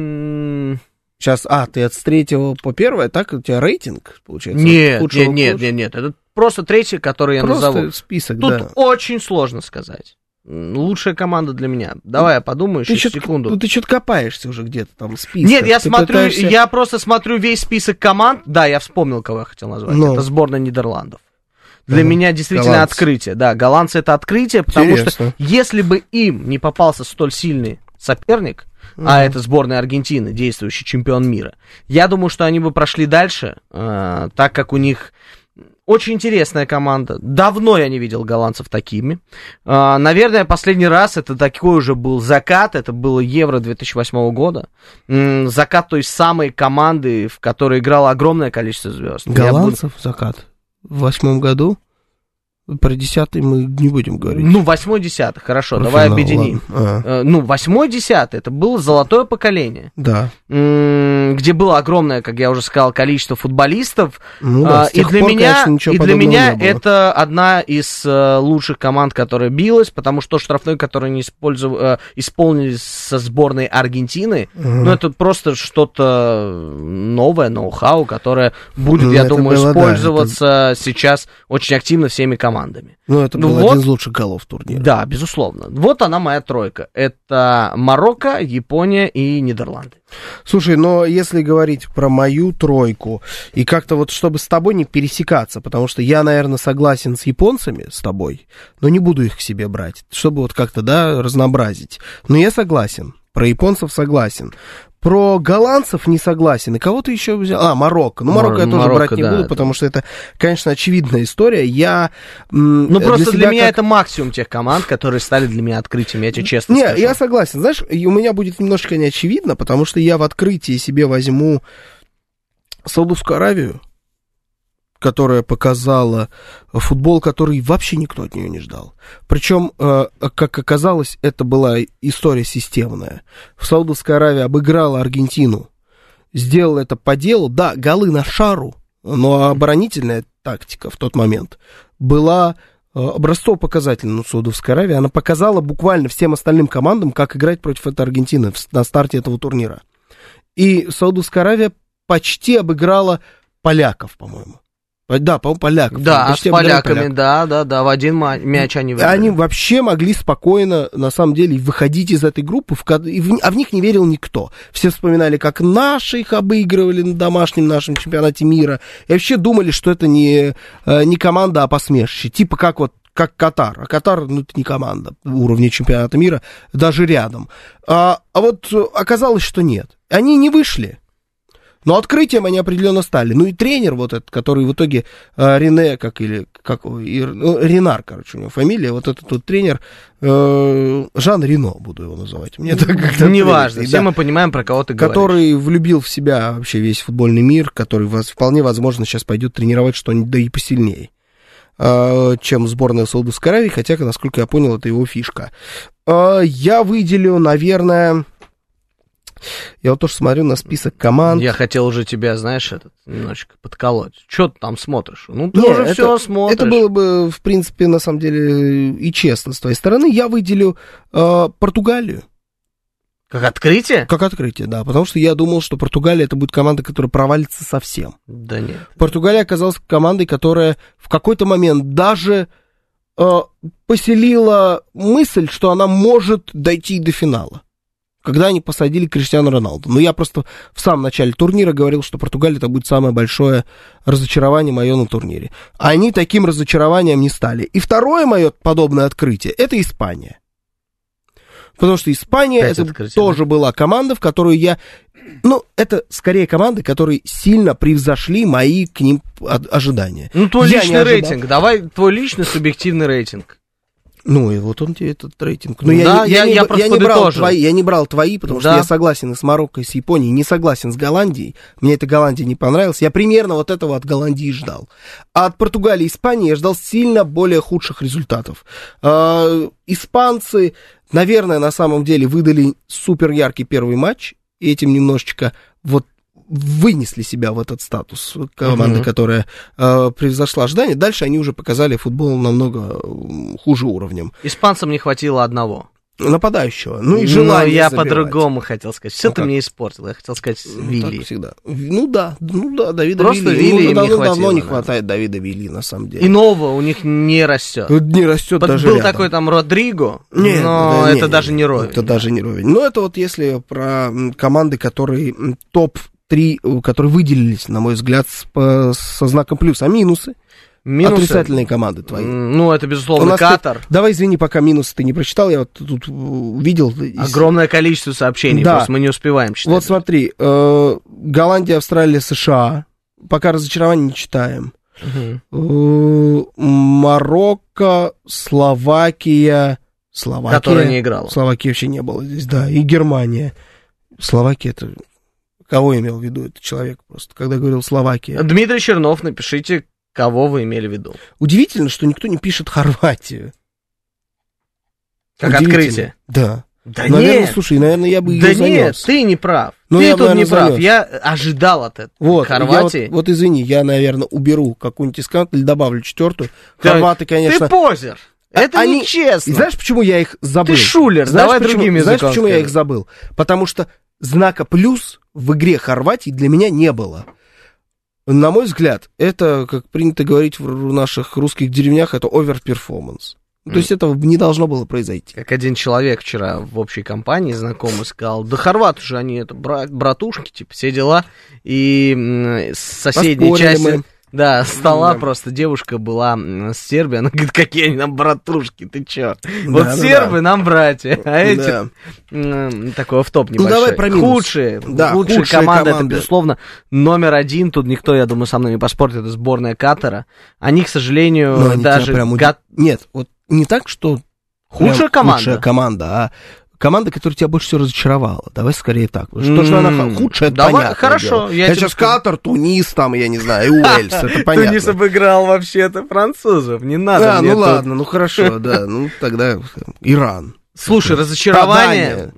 Сейчас, ты от с 3 по 1, так у тебя рейтинг, получается? Нет, это просто 3, который я назову. Просто список, тут очень сложно сказать. Лучшая команда для меня. Давай я подумаю еще секунду. Ты что-то копаешься уже где-то там в списке. Нет, я просто смотрю весь список команд. Да, я вспомнил, кого я хотел назвать. Это сборная Нидерландов. Для меня действительно открытие. Да, голландцы — это открытие, потому что если бы им не попался столь сильный соперник, а это сборная Аргентины, действующий чемпион мира, я думаю, что они бы прошли дальше, так как у них очень интересная команда. Давно я не видел голландцев такими. Наверное, последний раз это такой уже был закат, это было Евро 2008 года. Закат той самой команды, в которой играло огромное количество звезд. Голландцев закат в 2008 году? Про 10-й мы не будем говорить. 8-10, хорошо, про давай финал, объединим. 8-10, это было золотое поколение. Да. Где было огромное, как я уже сказал, количество футболистов. И для меня это одна из лучших команд, которая билась, потому что штрафной, который они исполнили со сборной Аргентины, это просто что-то новое, ноу-хау, которое будет, я думаю, использоваться сейчас очень активно всеми командами. командами. Ну, это был один из лучших голов турнира. Да, безусловно. Вот она моя тройка. Это Марокко, Япония и Нидерланды. Слушай, но если говорить про мою тройку, и как-то вот, чтобы с тобой не пересекаться, потому что я, наверное, согласен с японцами, с тобой, но не буду их к себе брать, чтобы вот как-то, да, разнообразить. Но я согласен, про японцев согласен. Про голландцев не согласен. И кого ты еще взял? Марокко. Ну, Марокко я тоже брать не буду, потому что это, конечно, очевидная история. Ну, просто для меня это максимум тех команд, которые стали для меня открытием, я тебе честно скажу. Не, я согласен. Знаешь, у меня будет немножечко неочевидно, потому что я в открытии себе возьму Саудовскую Аравию, которая показала футбол, который вообще никто от нее не ждал. Причем, как оказалось, это была история системная. Саудовская Аравия обыграла Аргентину, сделала это по делу. Да, голы на шару, но оборонительная тактика в тот момент была образцово-показательной у Саудовской Аравии. Она показала буквально всем остальным командам, как играть против этой Аргентины на старте этого турнира. И Саудовская Аравия почти обыграла поляков, по-моему. Да, по-моему, поляков. Да, с поляками, да, в один мяч они выиграли. Они вообще могли спокойно, на самом деле, выходить из этой группы, а в них не верил никто. Все вспоминали, как наши их обыгрывали на домашнем нашем чемпионате мира, и вообще думали, что это не команда, а посмешище. Типа как Катар. А Катар, ну, это не команда уровня чемпионата мира, даже рядом. А вот оказалось, что нет. Они не вышли. Но открытием они определенно стали. Ну и тренер вот этот, который в итоге Ренар, короче, у него фамилия, вот этот вот тренер, Жан Рено, буду его называть. Мне так как-то неважно, все мы понимаем, про кого ты говоришь. Который влюбил в себя вообще весь футбольный мир, который вполне возможно сейчас пойдет тренировать что-нибудь, да и посильнее, чем сборная Саудовской Аравии, хотя, насколько я понял, это его фишка. Я выделю, наверное... Я вот тоже смотрю на список команд. Я хотел уже тебя, знаешь, немножечко подколоть. Что ты там смотришь? Ну, ты уже все смотришь. Это было бы, в принципе, на самом деле, и честно с твоей стороны. Я выделю Португалию. Как открытие? Как открытие, да. Потому что я думал, что Португалия это будет команда, которая провалится совсем. Да нет. Португалия оказалась командой, которая в какой-то момент даже поселила мысль, что она может дойти до финала. Когда они посадили Криштиану Роналду. Но я просто в самом начале турнира говорил, что Португалия это будет самое большое разочарование мое на турнире. Они таким разочарованием не стали. И второе мое подобное открытие это Испания. Потому что Испания это тоже была команда, в которую я... Ну, это скорее команды, которые сильно превзошли мои к ним ожидания. Ну, твой личный рейтинг. Давай твой личный субъективный рейтинг. Ну, и вот он тебе этот рейтинг. Но да, я не брал твои, потому что я согласен и с Марокко, и с Японией, не согласен с Голландией. Мне эта Голландия не понравилась. Я примерно вот этого от Голландии ждал. А от Португалии и Испании я ждал сильно более худших результатов. Испанцы, наверное, на самом деле выдали супер яркий первый матч, и этим немножечко вот вынесли себя в этот статус команды, которая превзошла ожидания. Дальше они уже показали футбол намного хуже уровнем. Испанцам не хватило одного. Нападающего. Ну и желание я забивать. По-другому хотел сказать. Все ты мне испортил. Я хотел сказать Вилли. Так всегда. Ну да, Давида просто Вилли. Просто Вилли давно не хватает Давида Вилли, на самом деле. И нового у них не растет. Не растет даже был рядом. такой там Родриго, но это даже не ровень. Это даже не ровень. Но это вот если про команды, которые топ-3, которые выделились, на мой взгляд, со знаком плюс, а минусы? Отрицательные команды твои. Ну, это, безусловно, Катар. Давай, извини, пока минусы ты не прочитал, я вот тут видел. Огромное количество сообщений, да. Просто мы не успеваем читать. Вот смотри, Голландия, Австралия, США. Пока разочарования не читаем. Марокко, Словакия. Которая не играла. Словакии вообще не было здесь, да. И Германия. Словакия это... Кого имел в виду этот человек просто, когда говорил Словакия? Дмитрий Чернов, напишите, кого вы имели в виду. Удивительно, что никто не пишет Хорватию. Как открытие? Да. Да наверное, нет. Слушай, наверное, я бы ее занес. Да нет, ты не прав. Ну, ты тут наверное, не прав. занес. Я ожидал от этого. Вот, Хорватии. Вот извини, я, наверное, уберу какую-нибудь из команд или добавлю четвертую. Хорваты, конечно... Ты позер. Это нечестно. И знаешь, почему я их забыл? Ты шулер, давай другим языком. Знаешь, почему я их забыл? Потому что знака плюс в игре Хорватии для меня не было. на мой взгляд, это, как принято говорить в наших русских деревнях, это оверперформанс. То есть этого не должно было произойти. Как один человек вчера в общей компании знакомый сказал, да хорваты же они, это братушки, типа, все дела. И с соседней части... Да, стола просто девушка была с Сербии, она говорит, какие они нам братушки, ты чё? Вот сербы нам братья, а эти... Такой офф-топ небольшой. Ну, давай про минус. Худшие команды, это, безусловно, номер один, тут никто, я думаю, со мной не поспорит, это сборная Катара. Они, к сожалению, даже... Нет, вот не так, что... Худшая команда, а... Команда, которая тебя больше всего разочаровала. Давай скорее так. То, что она худшая, это понятно. Хорошо. Я сейчас Катар, Тунис, там, я не знаю, и Уэльс, это понятно. Тунис обыграл вообще-то французов, не надо мне ну ладно, ну хорошо, да, ну тогда Иран. Слушай, разочарование,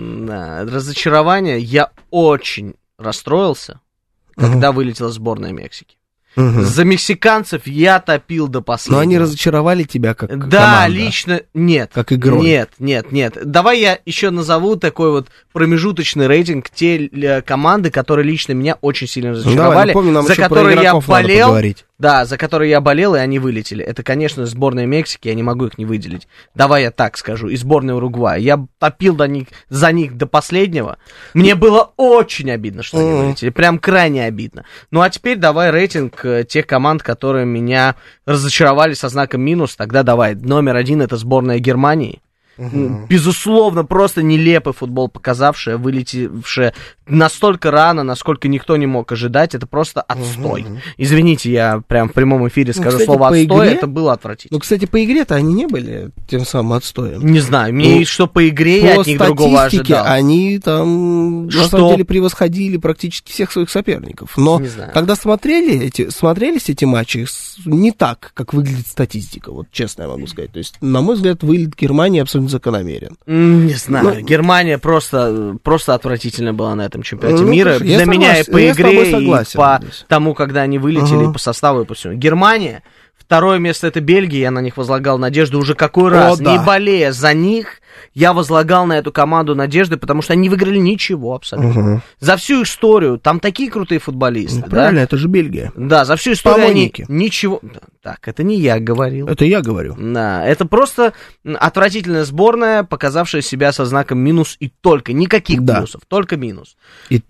я очень расстроился, когда вылетела сборная Мексики. За мексиканцев я топил до последнего. Но они разочаровали тебя как команда. Да, лично нет. Как игрой. Нет. Давай я еще назову такой вот промежуточный рейтинг те команды, которые лично меня очень сильно разочаровали, за которые я болел. Да, за которые я болел, и они вылетели. Это, конечно, сборная Мексики, я не могу их не выделить. Давай я так скажу, и сборная Уругвая. Я топил за них до последнего. Мне было очень обидно, что они вылетели. Прям крайне обидно. Ну, а теперь давай рейтинг тех команд, которые меня разочаровали со знаком минус. Тогда давай. Номер один — это сборная Германии. Безусловно, просто нелепый футбол, показавшая, вылетевшая настолько рано, насколько никто не мог ожидать. Это просто отстой. Извините, я прям в прямом эфире скажу слово «отстой», это было отвратительно. Ну, кстати, по игре-то они не были тем самым отстоем. Не знаю, мне что по игре я от них другого ожидал. По статистике они там, на самом деле, превосходили практически всех своих соперников. Но когда смотрелись эти матчи, не так, как выглядит статистика, вот честно я могу сказать. То есть, на мой взгляд, вылет Германии абсолютно закономерен. Не знаю, Германия просто отвратительно была на этом чемпионате мира. Для меня и по игре, и по тому, когда они вылетели, и по составу, и по всему. Германия, второе место — это Бельгия, я на них возлагал надежду уже какой раз. Не болея за них, я возлагал на эту команду надежды, потому что они не выиграли ничего абсолютно. За всю историю, там такие крутые футболисты. Правильно, это же Бельгия. Да, за всю историю они ничего... Так, это не я говорил. Это я говорю. Да, это просто отвратительная сборная, показавшая себя со знаком минус и только. Никаких плюсов, только минус.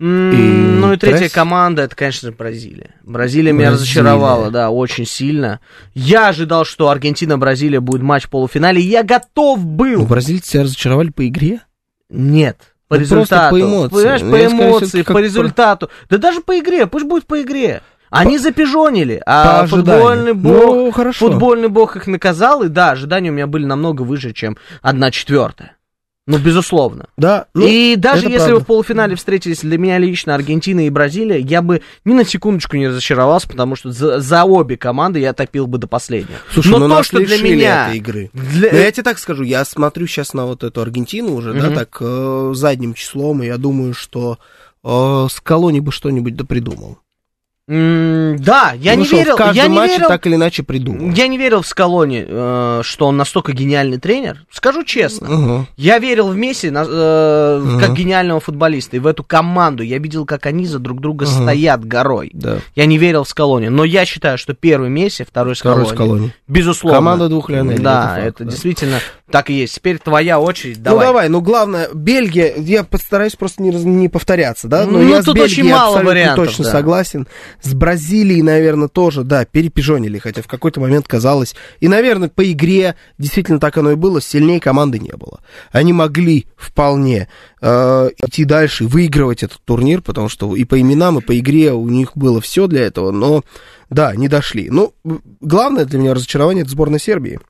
Ну и третья команда, это, конечно же, Бразилия. Бразилия меня разочаровала, да, очень сильно. Я ожидал, что Аргентина-Бразилия будет матч в полуфинале, и я готов был. Бразильцы тебя разочаровали по игре? Нет. По результату. По эмоциям. Понимаешь, по эмоции, по результату. Да даже по игре, пусть будет по игре. Они запижонили, а футбольный бог их наказал, и да, ожидания у меня были намного выше, чем 1/4. Ну, безусловно. Да. И даже если бы в полуфинале встретились для меня лично Аргентина и Бразилия, я бы ни на секундочку не разочаровался, потому что за обе команды я топил бы до последнего. Слушай, но то, что для меня... этой игры. Но я тебе так скажу, я смотрю сейчас на вот эту Аргентину уже, да, так, задним числом, и я думаю, что Скалони бы что-нибудь допридумал. Да, я не верил. В каждом матче так или иначе придумал. Я не верил в Скалони, что он настолько гениальный тренер. Скажу честно. Я верил в Месси как гениального футболиста. И в эту команду я видел, как они за друг друга стоят горой. Да. Я не верил в Скалони. Но я считаю, что первый Месси, второй Скалони. Безусловно. Команда двух Лионелей. Да, это действительно так и есть. Теперь твоя очередь. Давай. Главное, Бельгия, я постараюсь просто не повторяться, да? Но я с Бельгией абсолютно точно согласен. С Бразилией, наверное, тоже, да, перепижонили, хотя в какой-то момент казалось, и, наверное, по игре действительно так оно и было, сильнее команды не было. Они могли вполне идти дальше и выигрывать этот турнир, потому что и по именам, и по игре у них было все для этого, но, да, не дошли. Ну, главное для меня разочарование — это сборная Сербии.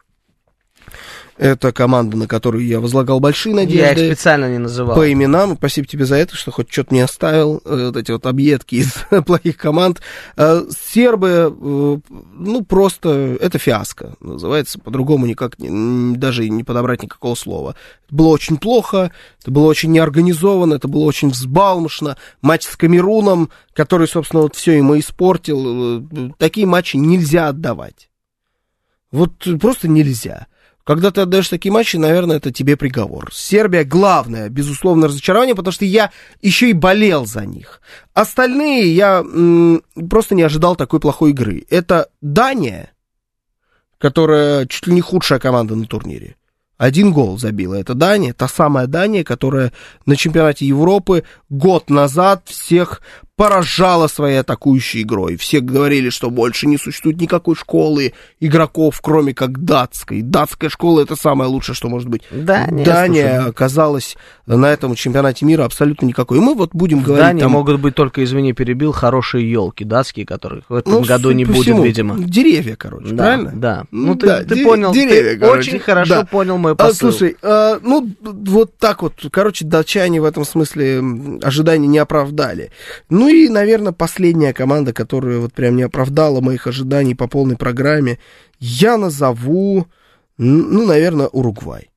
Это команда, на которую я возлагал большие надежды. Я их специально не называл. По именам. Спасибо тебе за это, что хоть что-то не оставил. Вот эти вот объедки из плохих команд. Сербы, ну, просто это фиаско. Называется по-другому никак, даже не подобрать никакого слова. Это было очень плохо, это было очень неорганизованно, это было очень взбалмошно. Матч с Камеруном, который, собственно, вот все ему испортил. Такие матчи нельзя отдавать. Вот просто нельзя. Когда ты отдаешь такие матчи, наверное, это тебе приговор. Сербия главное, безусловно, разочарование, потому что я еще и болел за них. Остальные я просто не ожидал такой плохой игры. Это Дания, которая чуть ли не худшая команда на турнире. 1 гол забила. Это Дания, та самая Дания, которая на чемпионате Европы год назад всех поражала своей атакующей игрой. Все говорили, что больше не существует никакой школы игроков, кроме как датской. Датская школа — это самое лучшее, что может быть. Дания оказалась на этом чемпионате мира абсолютно никакой. И мы вот будем говорить... Дания могут быть только, извини, перебил, хорошие елки датские, которых в этом году не будет, всему, видимо. Деревья, короче, да, правильно? Да. Ты понял, деревья, ты очень хорошо понял мой посыл. Слушай, вот так вот, короче, датчане в этом смысле ожиданий не оправдали. Ну и, наверное, последняя команда, которая вот прям не оправдала моих ожиданий по полной программе, я назову, наверное, Уругвай.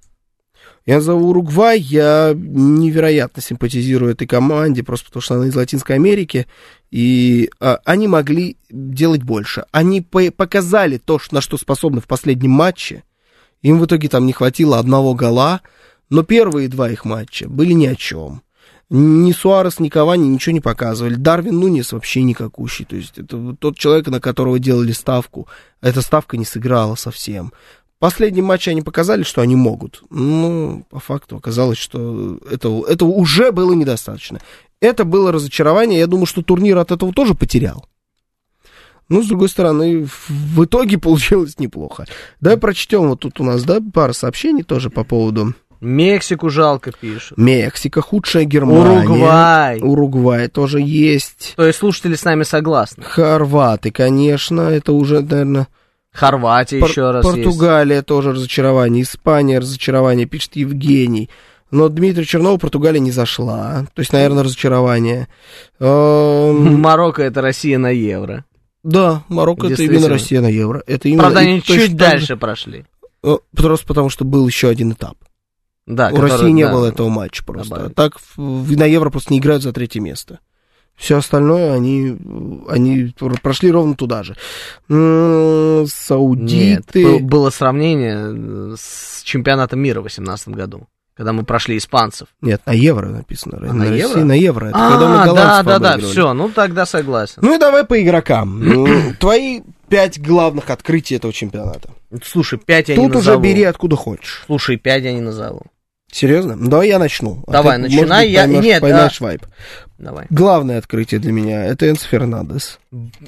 Я назову Уругвай, я невероятно симпатизирую этой команде, просто потому что она из Латинской Америки, и они могли делать больше. Они показали то, на что способны в последнем матче. Им в итоге там не хватило 1 гола, но первые 2 их матча были ни о чем. Ни Суарес, ни Кавани ничего не показывали. Дарвин Нуньес вообще никакущий. То есть это тот человек, на которого делали ставку. Эта ставка не сыграла совсем. В последнем матче они показали, что они могут. Но по факту оказалось, что этого уже было недостаточно. Это было разочарование. Я думаю, что турнир от этого тоже потерял. Но, с другой стороны, в итоге получилось неплохо. Давай прочтем. Вот тут у нас, пара сообщений тоже по поводу... Мексику жалко пишут. Мексика, худшая Германия. Уругвай тоже есть. То есть слушатели с нами согласны. Хорваты, конечно, это уже, наверное... Хорватия еще раз Португалия есть. Тоже разочарование. Испания разочарование, пишет Евгений. Но Дмитрий Чернов, Португалия не зашла. То есть, наверное, разочарование. Марокко — это Россия на Евро. Да, Марокко — это именно Россия на Евро. Это именно, правда, они чуть дальше прошли. Просто потому, что был еще один этап. Да, у России не было этого матча просто. А так на Евро просто не играют за 3-е место. Все остальное они прошли ровно туда же. Саудиты... Нет, было сравнение с чемпионатом мира в 2018 году, когда мы прошли испанцев. Нет, на Евро написано. На Евро? На Евро. Это когда мы голландцев да, все, ну тогда согласен. Ну и давай по игрокам. Твои 5 главных открытий этого чемпионата. Слушай, 5 я не назову. Тут уже бери откуда хочешь. Слушай, 5 я не назову. Серьезно? Ну, давай я начну. Давай, начинай. Поймешь вайб. Давай. Главное открытие для меня — это Энцо Фернандес.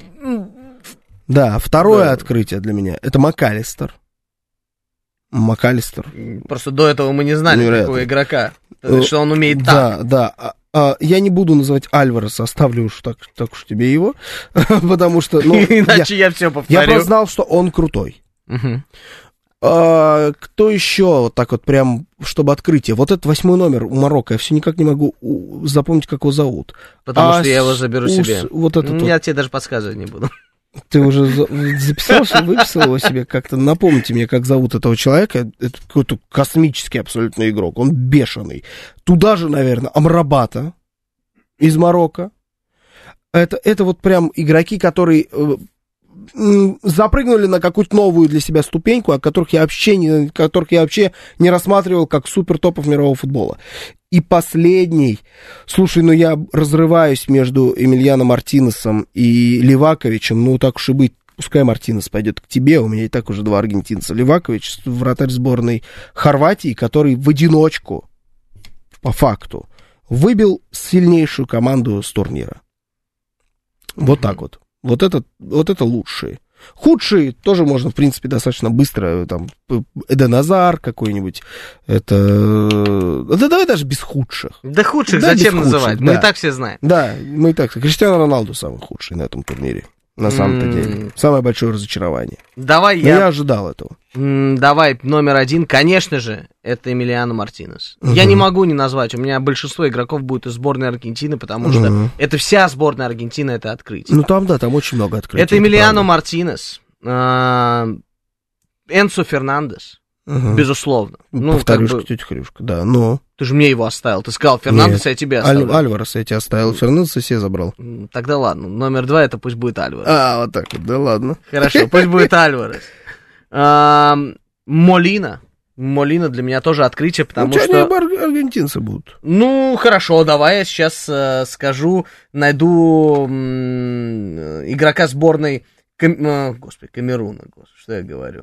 Да, второе открытие для меня — это МакАлистер. Просто до этого мы не знали такого игрока, что он умеет так. Да. Я не буду называть Альвареса, оставлю уж так уж тебе его, потому что... Иначе я все повторю. Я просто знал, что он крутой. Кто еще вот так вот прям, чтобы открытие? Вот этот 8 номер у Марокко, я все никак не могу запомнить, как его зовут. Потому что я его заберу себе. Вот этот я тебе даже подсказывать не буду. Ты уже записал, что выписал его себе как-то? Напомните мне, как зовут этого человека. Это какой-то космический абсолютно игрок. Он бешеный. Туда же, наверное, Амрабата из Марокко. Это вот прям игроки, которые... запрыгнули на какую-то новую для себя ступеньку, которых я вообще не рассматривал как супер топов мирового футбола. И последний, слушай, я разрываюсь между Эмильяно Мартинесом и Ливаковичем, так уж и быть, пускай Мартинес пойдет к тебе, у меня и так уже 2 аргентинца. Ливакович, вратарь сборной Хорватии, который в одиночку, по факту, выбил сильнейшую команду с турнира. Вот так вот. Вот это лучшие. Худшие тоже можно, в принципе, достаточно быстро. Там Эден Азар какой-нибудь. Да давай даже без худших. Да худших зачем называть? Мы и так все знаем. Да, мы и так. Криштиано Роналду самый худший на этом турнире. На самом-то деле. Самое большое разочарование. Я ожидал этого. Давай, номер 1, конечно же, это Эмилиано Мартинес. Я не могу не назвать. У меня большинство игроков будет из сборной Аргентины, потому что это вся сборная Аргентины, это открытие. Там очень много открытий. Это Эмилиано Мартинес, Энцо Фернандес, безусловно. Повторюшка, тетя Хрюшка, да, но... Ты же мне его оставил. Ты сказал Фернандеса, я тебе оставил. Альвареса я тебе оставил, Фернандеса себе забрал. Тогда ладно, номер 2 это пусть будет Альварес. Вот так вот, да ладно. Хорошо, пусть будет Альварес. Молина для меня тоже открытие, потому что... аргентинцы будут. Ну, хорошо, давай я сейчас скажу, найду игрока сборной Камеруна. Что я говорю?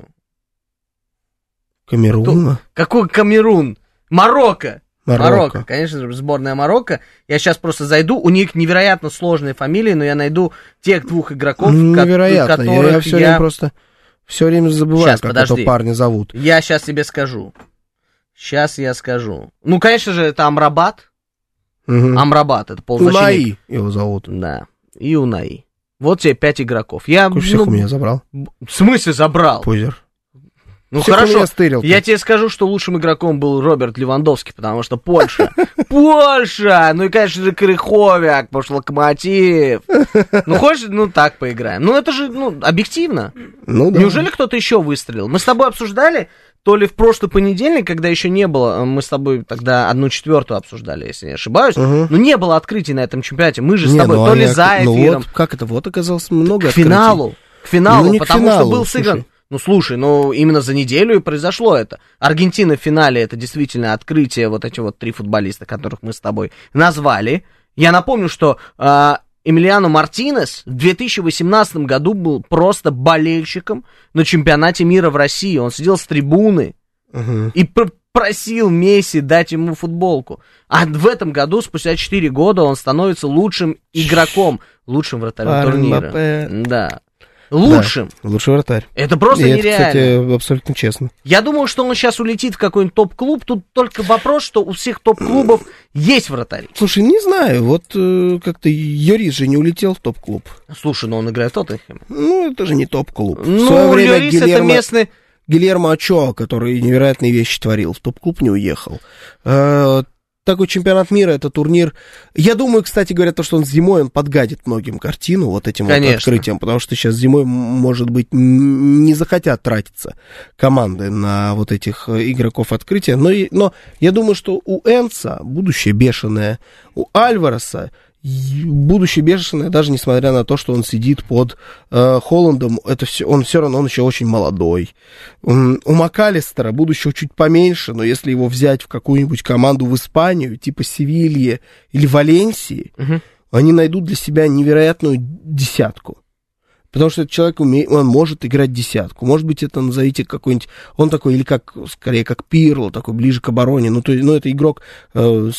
Камеруна? Какой Камерун? Марокко, конечно же, сборная Марокко. Я сейчас просто зайду, у них невероятно сложные фамилии, но я найду тех двух игроков, невероятно. которых я все время просто... Все время забываю, сейчас, как подожди. этого парня зовут. Я сейчас тебе скажу. Сейчас я скажу. Ну, конечно же, это Амрабат. Угу. Амрабат, это полузащитник. Унаи его зовут. Да, и Унаи. Вот тебе 5 игроков. Я, всех у меня забрал. В смысле забрал? Пузер. Ну всех хорошо, у меня стырил, я тебе скажу, что лучшим игроком был Роберт Левандовский, потому что Польша. Польша! Ну и, конечно же, Крыховик, потому что Локомотив. Ну, хочешь, ну так поиграем. Ну, это же, ну, объективно. Ну, да. Неужели кто-то еще выстрелил? Мы с тобой обсуждали, то ли в прошлый понедельник, когда еще не было, мы с тобой тогда 1/4 обсуждали, если не ошибаюсь, но не было открытий на этом чемпионате. Мы же с тобой то ли за эфиром. Вот, как это? Вот оказалось много К финалу, Ну, потому что был сыгран... Слушай. Ну, слушай, ну, именно за неделю и произошло это. Аргентина в финале, это действительно открытие, вот эти вот 3 футболиста, которых мы с тобой назвали. Я напомню, что Эмилиано Мартинес в 2018 году был просто болельщиком на чемпионате мира в России. Он сидел с трибуны и просил Месси дать ему футболку. А в этом году, спустя 4 года, он становится лучшим игроком, лучшим вратарем турнира. Да. Лучшим. Да, лучший вратарь. Это просто и нереально. Это, кстати, абсолютно честно. Я думаю, что он сейчас улетит в какой-нибудь топ-клуб. Тут только вопрос, что у всех топ-клубов есть вратари. Слушай, не знаю, вот как-то Йорис же не улетел в топ-клуб. Слушай, но он играет в Тоттенхэме. Ну, это же не топ-клуб. Ну, в свое время Йорис это местный... Гильермо Очоа, который невероятные вещи творил, в топ-клуб не уехал. Такой чемпионат мира, это турнир. Я думаю, кстати говоря, то, что он зимой, он подгадит многим картину вот этим вот открытием, потому что сейчас зимой, может быть, не захотят тратиться команды на вот этих игроков открытия. Но я думаю, что у Энца будущее бешеное, у Альвареса будущее бешеное, даже несмотря на то, что он сидит под Холландом, он все равно он еще очень молодой. У МакАлистера будущего чуть поменьше, но если его взять в какую-нибудь команду в Испанию, типа Севильи или Валенсии, они найдут для себя невероятную десятку. Потому что этот человек он может играть десятку. Может быть, это назовите какой-нибудь... Он такой, или скорее, как Пирло, такой ближе к обороне. Ну, это игрок с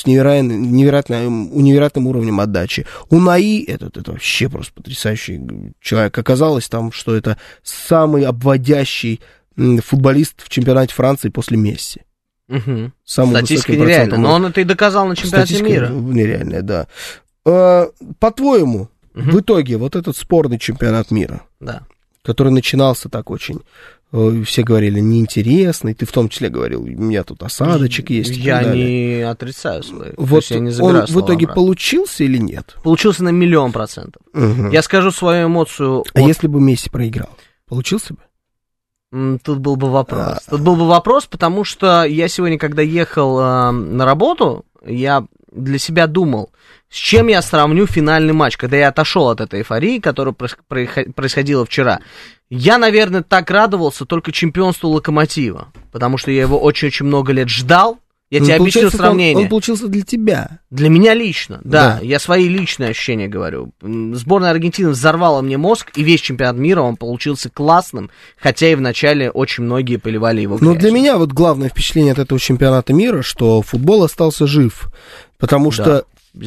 невероятным уровнем отдачи. Унаи, это вообще просто потрясающий человек. Оказалось там, что это самый обводящий футболист в чемпионате Франции после Месси. Статистика нереальная, но он это и доказал на чемпионате мира. Нереальная, да. По-твоему, в итоге вот этот спорный чемпионат мира, который начинался так очень, все говорили, неинтересный, ты в том числе говорил, у меня тут осадочек есть. Я не отрицаю свои. Вот я не он в итоге получился или нет? Получился на 100%. Я скажу свою эмоцию. А если бы Месси проиграл, получился бы? Тут был бы вопрос. Тут был бы вопрос, потому что я сегодня, когда ехал на работу, я для себя думал, с чем я сравню финальный матч, когда я отошел от этой эйфории, которая происходила вчера. Я, наверное, так радовался только чемпионству Локомотива, потому что я его очень-очень много лет ждал. Я тебе объясню сравнение. Он получился для тебя. Для меня лично, да. Я свои личные ощущения говорю. Сборная Аргентины взорвала мне мозг, и весь чемпионат мира, он получился классным, хотя и вначале очень многие поливали его грязью. Но для меня вот главное впечатление от этого чемпионата мира, что футбол остался жив, потому что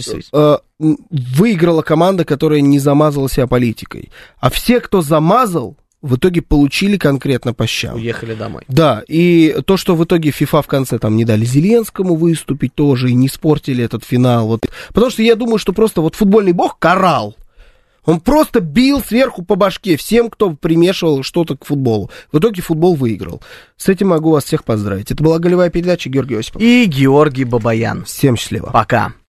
выиграла команда, которая не замазала себя политикой. А все, кто замазал, в итоге получили конкретно по щам. Уехали домой. Да, и то, что в итоге ФИФА в конце там не дали Зеленскому выступить тоже, и не испортили этот финал. Вот. Потому что я думаю, что просто вот футбольный бог карал. Он просто бил сверху по башке всем, кто примешивал что-то к футболу. В итоге футбол выиграл. С этим могу вас всех поздравить. Это была голевая передача, Георгий Осипов. И Георгий Бабаян. Всем счастливо. Пока.